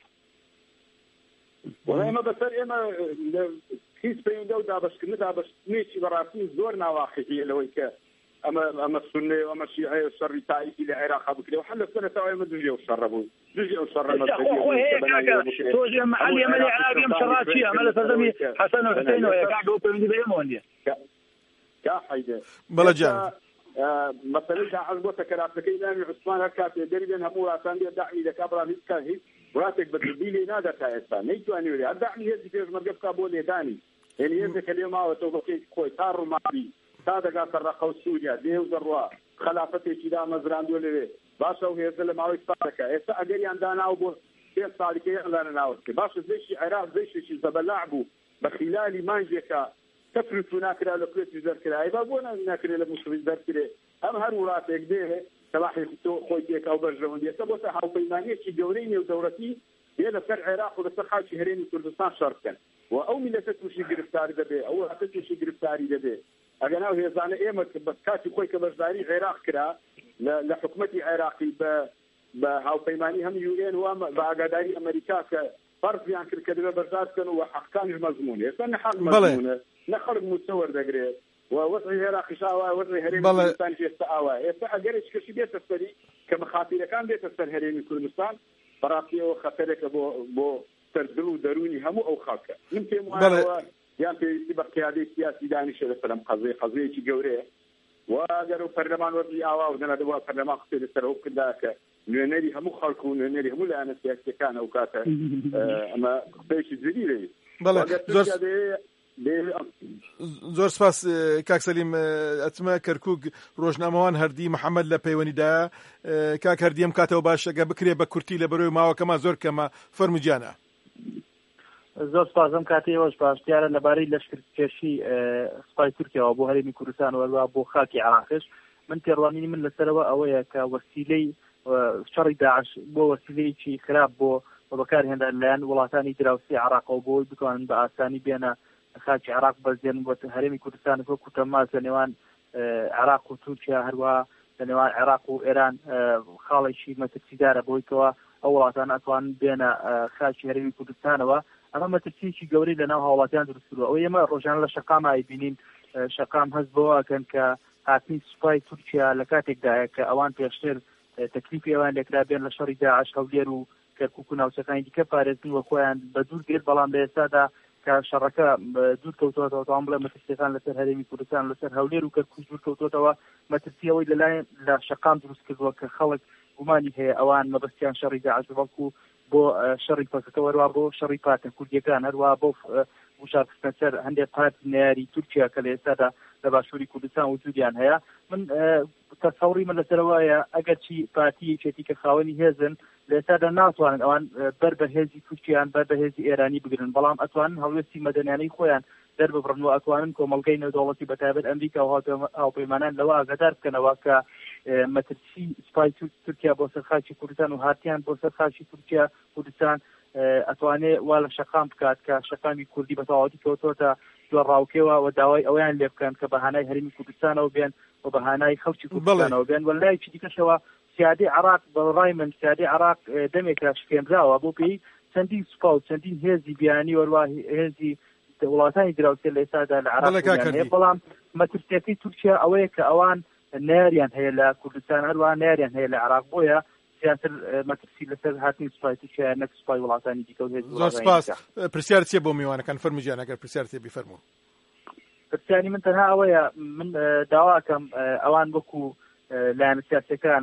وهي ما بصير إما كيس بين دو دابش كنا دابش نيجي براسين زورنا واقعية لو هيك أما أما السنة وأما الشيعة والشر تاعي إلى العراق أبو كده وحنا السنة تاعي ما دجوا وشربوا دجوا وشربوا أخو هيك كذا توجه محلي ملي عراقي مشرات شيعة ملي تزمي حسن وحسين ويا قاعدوا في من بيمون كحيدة بلا جان مثلا إذا عزبوتك كلامك إذا عثمان هكذا درجة همورا ثانية دعمي لكبرى نسكه وراتك بدربيلي نادى تايسا نيتو أني ولي أدعني هذي في مرجف كابولي داني يعني هذي كلمة وتوقف كوي تارو مابي هذا قاصر رقو سوريا ديو دروا خلافتي كذا مزران دولي باشا وهي اللي ما يصارك إسا أجري عندنا أبو كيف صارك يعلن ناوسك باشا زي شيء عراق زي شيء زبلعبو بخلال مانجيكا تفرط ناكرا لكريت ذكرى أي بابونا ناكرا لمسلم ذكرى أم هروراتك ده صلاحي خويتك أو برجوندية تبوس حاو بيمانية شي جوريني ودورتي هي لسر عراق ولسر خال شهرين كردستان شركا وأو ملتت وشي جرفتاري ده أو هتت وشي جرفتاري ده أجناو هي زانة إيمة بس كاتي خوي كبرجداري عراق كرا لحكومتي عراقي ب بهاو بيماني هم يو إن وام بعقداري أمريكا كفرض يعني كده برجدار كانوا وحقان المضمون يسمى حق مضمون نخرج متصور دقري ووضعي العراقي شاوى وضعي هريمي كردستان في الساوى يسعى قريش كشي بيت السري كمخاطير كان بيت السر هريمي كردستان براسي وخطرك بو بو تردو دروني همو أو خاكة يمكن هو یان پێویستی بە قیادەی سیاسی دانیشە لەسەر ئەم قەزەیە قەزەیەکی گەورەیە واگەر و پەرلەمان وەرزی ئاوا و دەنەدەوا پەرلەمان قسەی لەسەرەوە بکردا کە نوێنەری هەموو خەڵک و نوێنەری هەموو لایەنە سیاسیەکان ئەو کاتە ئەمە قسەیەکی جدیدەیە. زۆر سپاس کاک سەلیم. ئەچمە کەرکووک ڕۆژنامەوان هەردی محەممەد لە پەیوەنیدایە. کاک هەردی ئەم کاتەوە باشەکە بکرێ بە کورتی لە بەرەوەی ماوەکەمە زۆر کەمە فەرموجیانە. زۆر سپاسم کاتێوەش باشتیارە لەبارەی لەشکرکێشی سوپای تورکیاوە بۆ هەرێمی کوردستان وەروە بۆ خاکی عراقش من پێڕوانینی من لەسەرەوە ئەوەیە کە وەسیلەی شەڕی داعش بۆ وەسیلەیەکی خراپ بۆ بەکارهێندا لەلایەن وڵاتانی دراوسی عراقەوە بۆ بتوانن بە ئاسانی بێنە خاکی عراق بەزێن بۆ هەرێمی کوردستان وەکو تەماس لە نێوان عراق و تورکیا هەروە لە نێوان عێراق و ئێران خاڵێکی مەترسیدارە بۆیکەوە ئەو وڵاتان ئەتوانن بێنە خاکی هەرێمی کوردستانەوە. ئەمە مەترسیی گەورەی لە ناو هاوڵاتیان دروستکردووە. ئەوە ئێمە ڕۆژانە لە شەقام ئایبینین شەقام هەست بۆەکەن کە هاتنی سوپای تورکیا لە کاتێکدایە کە ئەوان پێشتر تەکلیفی ئەوان لێکرا بێن لە شەڕی داعش هەولێر و کەرکووک و ناوچەکانی دیکە پارێزن وە خۆیان بە دوور گرت بەڵام لە ئێستادا کە شەڕەکە دوور کەوتوەوە تاوان بڵێ مەترسیەکان لەسەر هەرێمی کوردستان لەسەر هەولێر و کەرکووک دوور کەوتوەوە مەترسیەوەی لەلایەن لە شەقام دروست کردووە کە خەڵک گومانی هەیە ئەوان مەبەستیان شەڕی داعش بەڵکو بۆ شەڕی پەکەکە وەروە بۆ شەڕی پاتە کوردیەکان هەروە بۆ وشارکردنە سەر هەندێک پات ناری تورکیا کە لە ئێستادا لە باشووری کوردستان وجودیان هەیە. من تەسەوری من لەسەرەوەیە ئەگەر چی پارتیەکێتی کە خاوەنی هێزن لە ئێستادا ناتوانن ئەوان بەر بە هێزی تورکیان بەر بە هێزی ئێرانی بگرن بەڵام ئەتوانن هەڵوێستی مەدەنیانەی خۆیان دەرببڕن و ئەتوانن کۆمەڵگەی نێودەوڵەتی بەتایبەت ئەمریکا و هاوپەیمانان لەوە ئاگادار بکەنەوە کە مەترسی سوپای تورکیا بۆ سەر خاکی کوردستان و هاتیان بۆ سەر خاکی تورکیا کوردستان ئەتوانێت وا لە شەقام بکات کە شەقامی کوردی بە تەواوەتی کەوتۆتە دووە ڕاوکێوە و داوای ئەویان لێ بکەن کە بەهانای هەرێمی کوردستانەوە بێن و بەهانای خەڵکی کوردستانەوە بێن و لایەکی دیکەشەوە سیادی عراق بەڕای من سیادی عراق دەمێکە شکێنراوە بۆ پێی چەندین سوپا و چەندین هێزی بیانی وەروە هێزی وڵاتانی دراوسێ لە ئێستادا لە عراق بەڵام مەترسیەکەی تورکیا ئەوەیە کە ئەوان ناریان هەیە لە کوردستان هەروە ناریان هەیە لە عراق بۆیە زیاتر مەترسی لەسەر هاتنی سوپای تورکیا نەک سوپای وڵاتانی دیکە و هێزی. زۆر سپاس. پرسیار چییە بۆ میوانەکان فەرموجیان ئەگەر پرسیار تێبی فەرموو. پرسیاری من تەنها ئەوەیە من داواکەم ئەوان وەکو لایەنە سیاسیەکان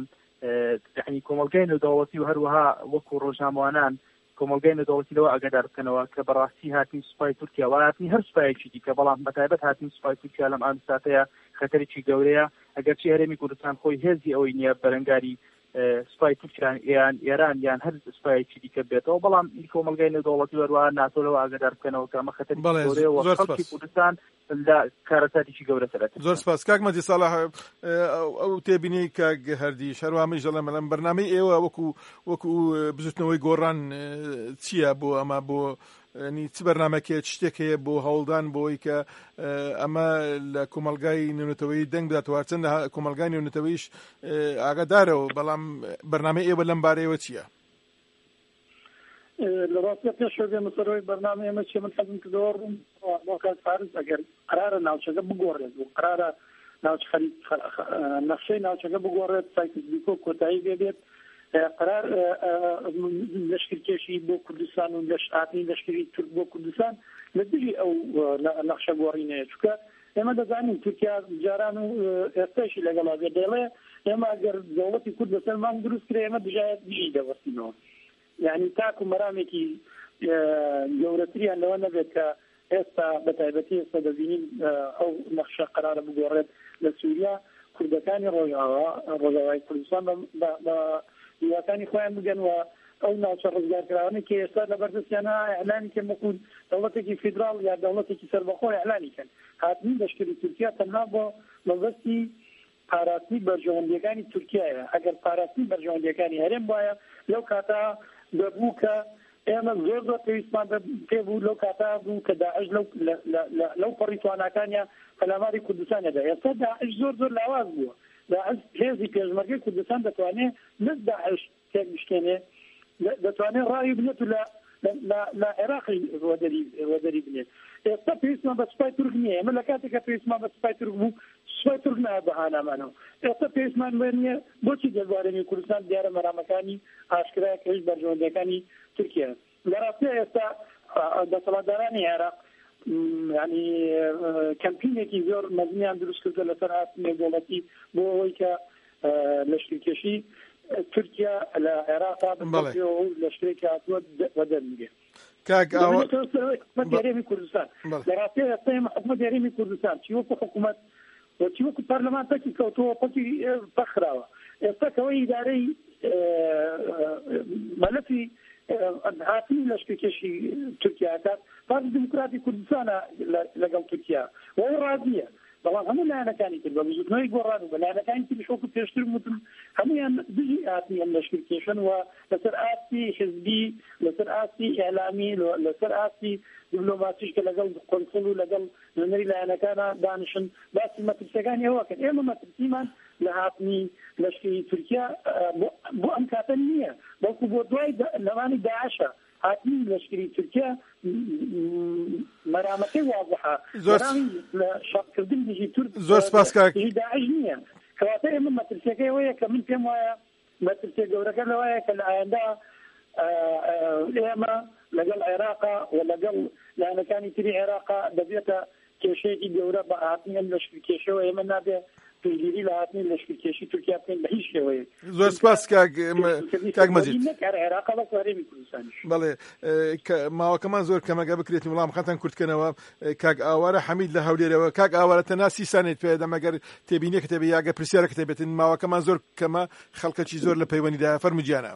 یعنی کۆمەڵگەی نێودەوڵەتی و هەروەها وەکو ڕۆژنامەوانان کۆمەڵگەی نێودەوڵەتی لەوە ئاگادار بکەنەوە کە بەڕاستی هاتنی سوپای تورکیا و هاتنی هەر سوپایەکی دیکە بەڵام بەتایبەت هاتنی سوپای تورکیا لەم ئامستاتەیە خەتەرێکی گەورەیە ئەگەرچی هەرێمی کوردستان خۆی هێزی ئەوەی نییە بەرەنگاری سوپای تورکیان یان ئێران یان هەر سوپایەکی دیکە بێتەوە بەڵام کۆمەڵگەی نێودەوڵەتی وەروە ناتۆ لەوە ئاگادار بکەنەوە کە ئەمە خەتەری گەورەیە و خەڵکی کوردستان لە کارەساتێکی گەورە سەرەتا. زۆر سپاس کاک مەجید ساڵح. ئەو تێبینی کاک هەردی هەروەها دەڵێم لەم بەرنامەی ئێوە وەکو وەکو بزوتنەوەی گۆڕان چییە بۆ ئەمە بۆ نی چ بەرنامەکێت شتێک هەیە بۆ هەوڵدان بۆی کە ئەمە لە کۆمەلگای نێونەتەوەی دەنگ بداتەوە چەند کۆمەلگای نێونەتەوەیش ئاگادارەوە بەڵام بەرنامەی ئێوە لەم بارەیەوە چییە؟ لە ڕاستە پێشەوە مەسەرەوەی بەرنامە ئێمە چی من حەزم کردەوە ڕوون بۆ کات فارس ئەگەر قرارە ناوچەکە بگۆڕێت و قرارە نەخشەی ناوچەکە بگۆڕێت سایکۆ کۆتایی بێت قرار لەشکرکێشی بۆ کوردستان و هاتنی لەشکری تورک بۆ کوردستان لە دژی ئەو نەخشە گۆڕینەیە چونکە ئێمە دەزانین تورکیا جاران و ئێستاشی لەگەڵا بێ دەڵێ ئێمە ئەگەر دەوڵەتی کورد بەسەرمان دروست کرێ ئێمە دژایەت دژی دەوەستینەوە یعنی تاکو مەرامێکی گەورەتریان لەوە نەبێت کە ئێستا بەتایبەتی ئێستا دەبینین ئەو نەخشە قرارە بگۆڕێت لە سووریا کوردەکانی ڕۆژاوا ڕۆژاوای کوردستان بە دیوەکانی خۆیان بگەن و ئەو ناوچە ڕزگارکراوانەی کە ئێستا لەبەردەستیانە ئەعلانی کە مەکون دەوڵەتێکی فیدراڵ یا دەوڵەتێکی سەربەخۆی ئەعلانی کەن هاتنی لەشکری تورکیا تەنها بۆ مەبەستی پاراستنی بەرژەوەندیەکانی تورکیایە ئەگەر پاراستنی بەرژەوەندیەکانی هەرێم وایە لەو کاتا دەبوو کە ئێمە زۆر زۆر پێویستمان پێبوو لەو کاتا بوو کە داعش لەو پەڕی تواناکانیان پەلاماری کوردستانەدا ئێستا داعش زۆر زۆر لاواز بووە داعش هێزی پێشمەرگەی کوردستان دەتوانێت نەک داعش تێک بشکێنێ دەتوانێت ڕاوی بنێت و لە عێراقی ڕۆدەری بنێت ئێستا پێویستمان بە سوپای تورک نییە ئێمە لە کاتێکە پێویستمان بە سوپای تورک بوو سوپای تورک نایە بەهانامانەوە ئێستا پێویستمان نییە بۆچی دەربارەی کوردستان دیارە مەرامەکانی ئاشکرایە کەش بەرژەوەندەکانی تورکیا لە ڕاستیە ئێستا دەسەڵاتدارانی عێراق ینی کەمپینێکی زۆر مەزنیان دروست کردە لەسەر هاتنێ دەوڵەتی بۆ ئەوەی کە لەشکریکێشی تورکیا لە عێراقا لەشکرێکی هاتووە وەدەرمیگێ حکومەت هەرێمی کوردستان لە ڕاستی ئێستا حکومەت هەرێمی کوردستان چی وەکو حکومەت چی وەکو پەرلەمان پەکی کەوتووە پەکی پەخراوە ئێستا کەوەی ئیدارەی مەلەفی هاتنی لەشکریکێشی تورکیا کات پارتی دموکراتی کوردستانە لەگەڵ تورکیا وەو ڕازیە بەڵام هەموو لایەنەکانی کرد بە بزوتنەوەی گۆڕان و بە لایەنەکانی تریش وەکو پێشتر وتم هەمویان دژی هاتنی ئەم لەشکریکێشن و لەسەر ئاستی حزبی لەسەر ئاستی ئێلامی لەسەر ئاستی دیپلۆماتیش کە لەگەڵ قۆنسڵ و لەگەڵ نوێنەری لایەنەکانە دانیشن باسی مەترسیەکانی ئەوەکەن ئێمە مەترسیمان لە هاتنی لەشکری تورکیا بۆ ئەم کاتە نییە بەڵکو بۆ دوای لەوانی داعشە هاتنی لەشکری تورکیا مەرامەکەی واضحە لە شەڕکردن دژی تورک زۆر سپاس کاک داعش نییە کەواتە ئێمە مەترسیەکەی ئەوەیە کە من پێم وایە مەترسیە گەورەکە لەوەیە کە لە ئایندا ئێمە لەگەڵ عێراقا و لەگەڵ لایەنەکانی تری عێراقا دەبێتە کێشەیەکی گەورە بە هاتنی ئەم لەشکریکێشەوە ئێمە نابێ پێگیری لە هاتنی لەشکریکێشی تورکیا بکەین بە هیچ شێوەیە. زۆر سپاس کاک مەجید. بەڵێ ماوەکەمان زۆر کەمەگە بکرێتین وەڵام خەتەن کورتکەنەوە. کاک ئاوارە حەمید لە هەولێرەوە. کاک ئاوارە تەنها سی سانێت پێ دەم ئەگەر تێبینێ کتێبی یاگە پرسیارە کتێبێتن ماوەکەمان زۆر کەمە خەڵکەکی زۆر لە پەیوەندیدایە فەرمووجیانە.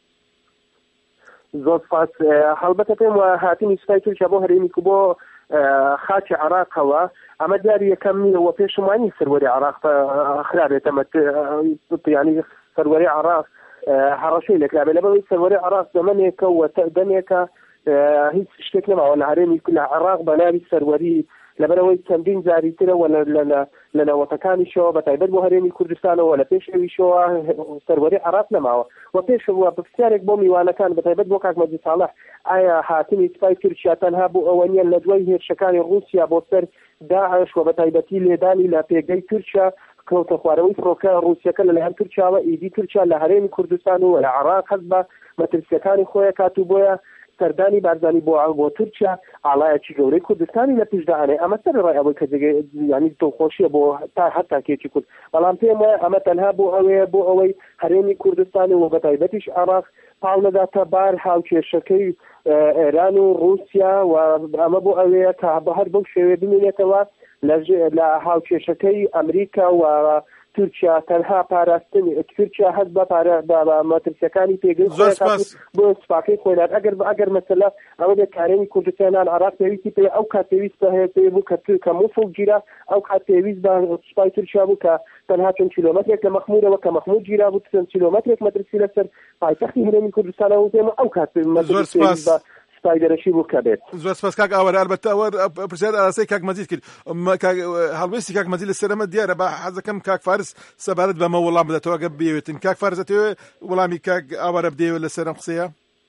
زۆر سپاس. هەڵبەتە پێم وە هاتنی سوپای تورکیا بۆ هەرێمی بۆ خاچی عراقەوە ئەمە دیاری یەکەم نیەوە پێشم وانی سەروەری عراق خرابێتەمە ینی سەروەری عراق هەڕەشەی لەکرابێت لەبەرەوەی سەروەری عراق دەمەنێکە و دەمێکە هیچ شتێک نەماوە لە هەرێمی لە عراق بە ناوی سەروەری لەبەرەوەی چەندین جاری ترەوە لە نەوەتەکانیشەوە بە تایبەت بۆ هەرێمی کوردستانەوە لە پێش ئەویشەوە سەروەری عراق نەماوە و پێشەوە پرسیارێک بۆ میوانەکان بە تایبەت بۆ کاک مەجید ساڵح ئایا هاتنی سوپای تورکیا تەنها بۆ ئەوە نیە لە دوای هێرشەکانی ڕووسیا بۆ سەر داعش و بە تایبەتی لێدانی لە پێگەی تورکیا کەوتە خوارەوەی فڕۆکە ڕووسیەکە لەلایەن تورکیاوە ئیدی تورکیا لە هەرێمی کوردستان و لە عراق هەست بە مەترسیەکانی خۆیان کاتو بۆیە سەردانی بارزانی بۆ بۆ تورکیا ئاڵایەکی گەورەی کوردستانی لە پێشداهانێ ئەمە سەر ڕای ئەوەی کە ینی دڵخۆشیە بۆ تا هەتا کێکی کورد بەڵام پێم وایە ئەمە تەنها بۆ ئەوەیە بۆ ئەوەی هەرێمی کوردستانی و بە تایبەتیش عراق پاڵ نەداتە بار هاوکێشەکەی ئێران و رووسیا و ئەمە بۆ ئەوەیە کە بە هەر بەو شێوێ بمێنێتەوە لە هاوکێشەکەی ئەمریکا و تورکیا تەنها پاراستنی تورکیا هەست بە مەترسیەکانی پێگەی بۆ سوپاکەی خۆیان ئەگەر ئەگەر مەسەلە ئەوە بێت کارێنی کوردستانان عراق پێویستی پێ ئەو کات پێویستە هەیە پێ بوو کە کە مووفڵ گیرا ئەو کات پێویست بە سوپای تورکیا بوو کە تەنها چەند کیلۆمەترێک لە مەخموودەوە کە مەخموود گیرا بوو چەند کیلۆمەترێک مەترسی لەسەر پایتەختی هەرێمی کوردستانەوە پێمە ئەو کات مەترسی سپایدەرەشی بوو کە بێت. زۆر سپاس کاک ئاوارە. ئەلبەتە ئەوە پرسیار ئاسایی کاک مەجید کرد. هەڵوێستی کاک مەجید لەسەر ئەمە دیارە بە حەزەکەم کاک فارس سەبارەت بەمە وەڵام بدەتەوە ئەگە بێوێتن. کاک فارس دەتەوێ وەڵامی کاک ئاوارە بدەیەوە لەسەر ئەم قسەیە؟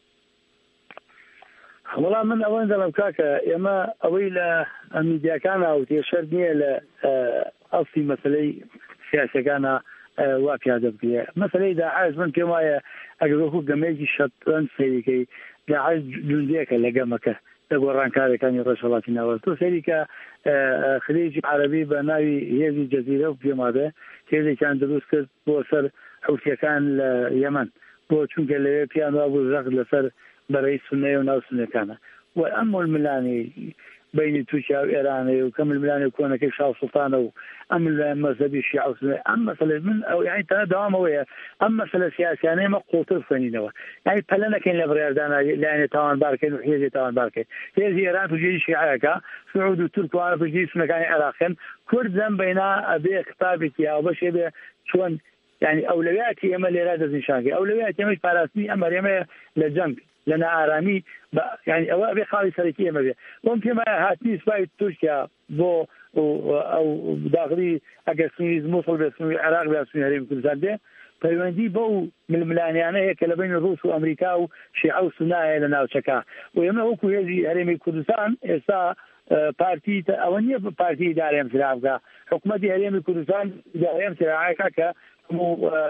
وەڵام من ئەوەن دەڵم کاکە ئێمە ئەوەی لە میدیاکانە و تێشەر نییە لە ئەڵسی مەسەلەی سیاسەکانە وا پیادە بکرێ. مەسەلەی داعش من پێم وایە ئەگەر وەکو گەمەیەکی شەترەنج سەیریکەی داعش جوندێکە لە گەمەکە لە گۆڕانکارەکانی ڕۆژهەڵاتی ناوەست و سەریکە خلیجی عەرەبی بە ناوی هێزی جەزیرە و پێمادە هێزێکیان دروست کرد بۆ سەر حوتیەکان لە یەمەن بۆ چونکە لەوێ پیان وا بوو زەق لەسەر بەرەی سونەیە و ناو سونەکانە و ئەم ململانی بینی تورکیا و ئێرانەیە و کە ململانی کۆنەکەی شاو سوڵتانە و ئەم مەزهەبی شیعە و سونە ئەم مەسەلە من ئەو یعنی تا دەوامەوەیە ئەم مەسەلە سیاسیانەی ئێمە قوڵتر بخوێنینەوە یعنی پەلە نەکەین لە بڕیاردانە لایەنێ تاوانبارکەین و هێزی تاوانبارکەین. هێزی ئێران توجێری شیعەکە سعود و تورکوانە توجێری سونەکانی عێراقن کورد زەم بەینا ئەبێ کتابێکی هاوبەشێ بێ چۆن یعنی ئەولەویاتی ئێمە لێرە دەستنیشانکەی ئەولەویاتی ئێمەش پاراستنی ئەم هەرێمەیە لە جەنگ لە نائارامی یعنی ئەوە ئەبێ خاڵی سەرەکی ئێمە بێ. بۆم پێمە هاتنی سوپای تورکیا بۆ ئەو داخلی ئەگەر سنووی مووسڵ بێ سنووی عێراق بێ سنووی هەرێمی کوردستان بێ پەیوەندی بەو ململانیانە هەیە کە لە بین ڕووس و ئەمریکا و شیعە و سونایە لە ناوچەکە و ئێمە وەکو هێزی هەرێمی کوردستان ئێستا پارتی ئەوە نییە پارتی ئیدارەی ئەم سلاافگا حکوومەتی هەرێمی کوردستان ئیدارەی ئەم سلاحەکە کە هەموو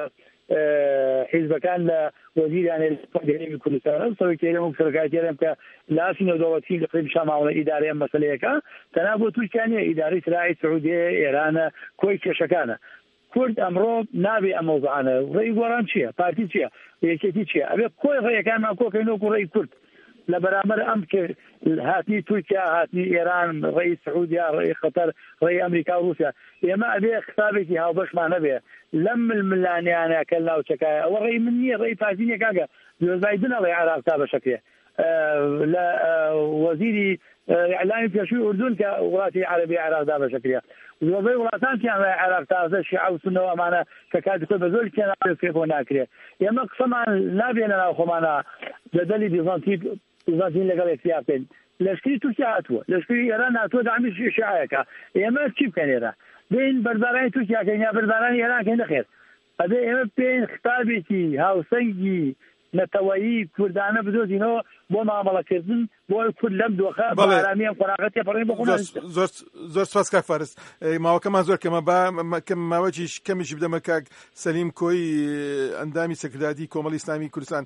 حیزبەکان لە وەزیرانێ هەرێمی کوردستان سەرۆکیێرەم و سەرۆکایەتێرەم کە لاسی نێودەوڵەتی لە قسەی شاماوەڵە ئیدارەیە مەسەلەیەەکە تەنها بۆ تووشیانە ئیدارەی سرای سعودیە ئێرانە کۆی کێشەکانە کورد ئەمڕۆ نابێ ئەم مەوزوعانە ڕێی گۆڕان چییە پارتی چییە یەکێتی چییە ئەبێ کۆی ڕێیەکانمان کۆکەینەوە ڕێی کورد لە بەرامبەر ئەم کە هاتنی تورکیا هاتنی ئێران ڕێی سعودیا ڕێی خەتەر ڕێی ئەمریکا و رووسیا ئێمە ئەبێ خسابێکی هاوبەشمان نەبێ لەم ململانیانە کە ناوچەکایە ئەوە ڕێی من نییە ڕێی پارتینە کاگە دوێزایدنە ڕێی عێراق تا بەشەکرێ لە وەزیری ئیعلامی پێشووی ئوردون کە وڵاتی عەرەبی عێراق دا بەشەکرێ زۆربەی وڵاتانتیان ڕێی عێراق تازە شیعە و سوننەوە ئەمانە کە کاتی خۆی بە زۆر کێناێ بۆ ناکرێ ئێمە قسەمان نابێنە ناو خۆمانە لەدەلی بیزانتی بیزانتین لەگەڵ یەکتیا بکەین لەشکری تورکیا هاتووە لەشکری ئێران هاتووە داعمی شیعەکە ئێمە چی بکەین ئێرە بین بەربارانی تورکیاکەین یا بەربارانی ئێرانکەین نەخێر ئەبێ ئێمە پێین خطابێکی هاوسەنگی نەتەوەیی کوردانە بدۆزینەوە بۆ مامەڵەکردن بۆ کورد لەم دۆخە بە ئارامی ئەم قۆناغەت تێپەڕێن بۆ زۆر سپاس کاک فارس ماوەکەمان زۆر کەمە با ماوەی کەمیشی بدەمە کاک سەلیم کۆی ئەندامی سەکرداتی کۆمەڵی ئیسلامی کوردستان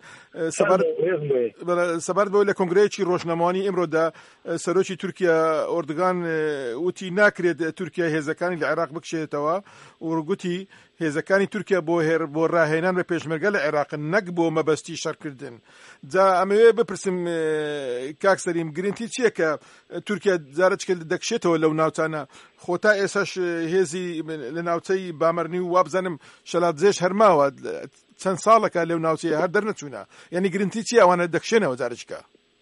سەبارەت بەوەی لە کۆنگرەیەکی ڕۆژنەمانی ئێمڕۆدا سەرۆکی تورکیا ئۆردگان وتی ناکرێت تورکیا هێزەکانی لە عێراق بکشێتەوە و گوتی هێزەکانی تورکیا بۆ هێر بۆ ڕاهێنان بە پێشمەرگە لە عێراقن نەک بۆ مەبەستی شەڕکردن جا ئەمەوێ بپرسم کاک سەلیم گرنگی چییە کە تورکیا جارەچکە دەکشێتەوە لەو ناوچانە خۆ تا ئێساش هێزی لە ناوچەی بامەرنی و وابزانم شەلاتزێش هەرماوە چەند ساڵەکە لەو ناوچەیە هەر دەرنەچوونە یعنی گرنگی چی ئەوانە دەکشێنەوە جارەچکە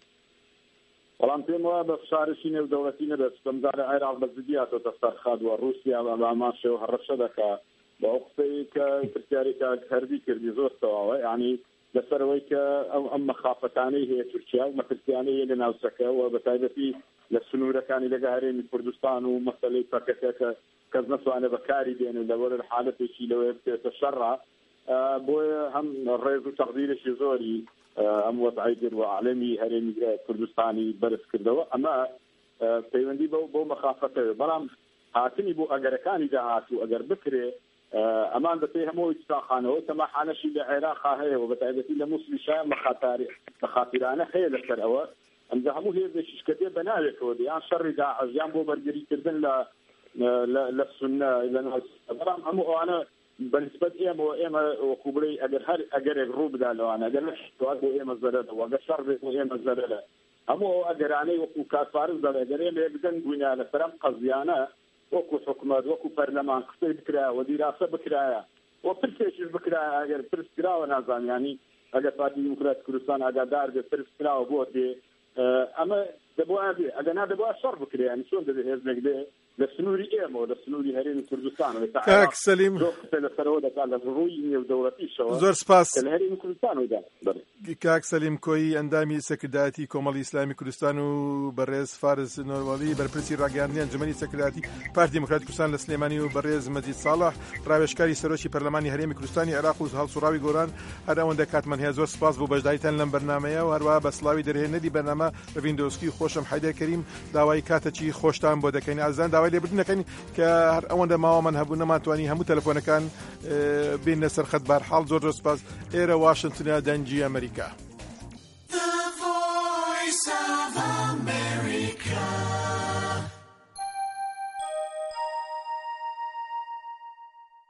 بەڵام پێم وایە بە فشارشی نێودەوڵەتی نەبێت بەمدارە عێراق بەزگی هاتۆتە سەرخادوە رووسیا ئەماشەوە هەڕەشە دەکا بە ئەو قسەی کە پرسیارێکە هەربی کردی زۆر تەواوە یعنی لەسەرەوەی کە ئەو ئەم مەخافەتانەی هەیە تورکیا و مەترسیانەی هەیە لە ناوچەکەەوە بە تایبەتی لە سنوورەکانی لەگە هەرێمی کوردستان و مەسەلەی پەکەکە کە کەس نەتوانێت بەکاری بێنن لەوەر حالەتێکی لەوەیە بکرێتە شەڕە بۆیە هەم ڕێز و تەقدیرێکی زۆری ئەم وەزعی گر و عالەمی هەرێمی کوردستانی بەرز کردەوە ئەمە پەیوەندی بەو بۆ مەخافەتەوە بەڵام هاتنی بۆ ئەگەرەکانی داهات و ئەگەر بکرێ ئەمان بەپێی هەموو ئیتفاقانەوە تەماحانەشی لە عێراقا هەیە و بەتایبەتی لە مووسڵی شایان بەخاتیرانە هەیە لەسەر ئەوە ئەمجا هەموو هێزێکیش کە دێ بەناوێتەوە یان شەڕی داعش یان بۆ بەرگریکردن لە لە سونە لە بەڵام هەموو ئەوانە بەنسبەت ئێمە ئێمە وەکوبڵی ئەگەر هەر ئەگەرێک ڕوو بدا لەوانە ئەگەر نەشتوات بۆ ئێمە زەرەرەوە ئەگەر شەڕ بێت بۆ ئێمە زەرەرە هەموو ئەو ئەگەرانەی وەکو کاتفارز دەڵێ ئەگەر ئێمە یەکدەنگ بووینە لەسەر ئەم قەزیانە وەکو حکومەت وەکو پەرلەمان قسەی بکرایە و دیراسە بکرایە و پرسێکیش بکرایە ئەگەر پرس کراوە نازانیانی ئەگەر پارتی دیموکراتی کوردستان ئاگادار بێت پرس کراوە بۆ دێ ئەمە دەبوایە بێ ئەگەر نادەبوایە شەڕ بکرێ یعنی چۆن دەبێت هێزێک بێ لە سنووری ئێمە و لە سنووری هەرێمی کوردستان کاک سەلیم لەسەرەوە دەکات لە ڕووی نێودەوڵەتیشەوە زۆر سپاس لە هەرێمی کوردستانەوەدا کاک سەلیم کۆی ئەندامی سەکرداتی کۆمەڵی ئیسلامی کوردستان و بەڕێز فارس نۆرمەڵی بەرپرسی ڕاگەیاندنی ئەنجومەنی سەکرداتی پارتی دیموکراتی کوردستان لە سلێمانی و بەڕێز مەجید ساڵح ڕاوێژکاری سەرۆکی پەرلەمانی هەرێمی کوردستانی عێراق و هەڵسوڕاوی گۆران هەر ئەوەندە کاتمان هەیە زۆر سپاس بۆ بەشداریتان لەم بەرنامەیە و هەروەها بە سڵاوی دەرهێنەری بەرنامە ڕڤیندۆسکی خۆشم حەیدەر کەریم داوای کاتەچی خۆشتان بۆ دەکەین ئازان داوای لێبردنەکەین کە هەر ئەوەندە ماوەمان هەبوو نەماتوانی هەموو تەلەفۆنەکان بینە سەر خەت بارحاڵ زۆر زۆر سپاس ئێرە واشنگتنە دەنجی ئەمریکا.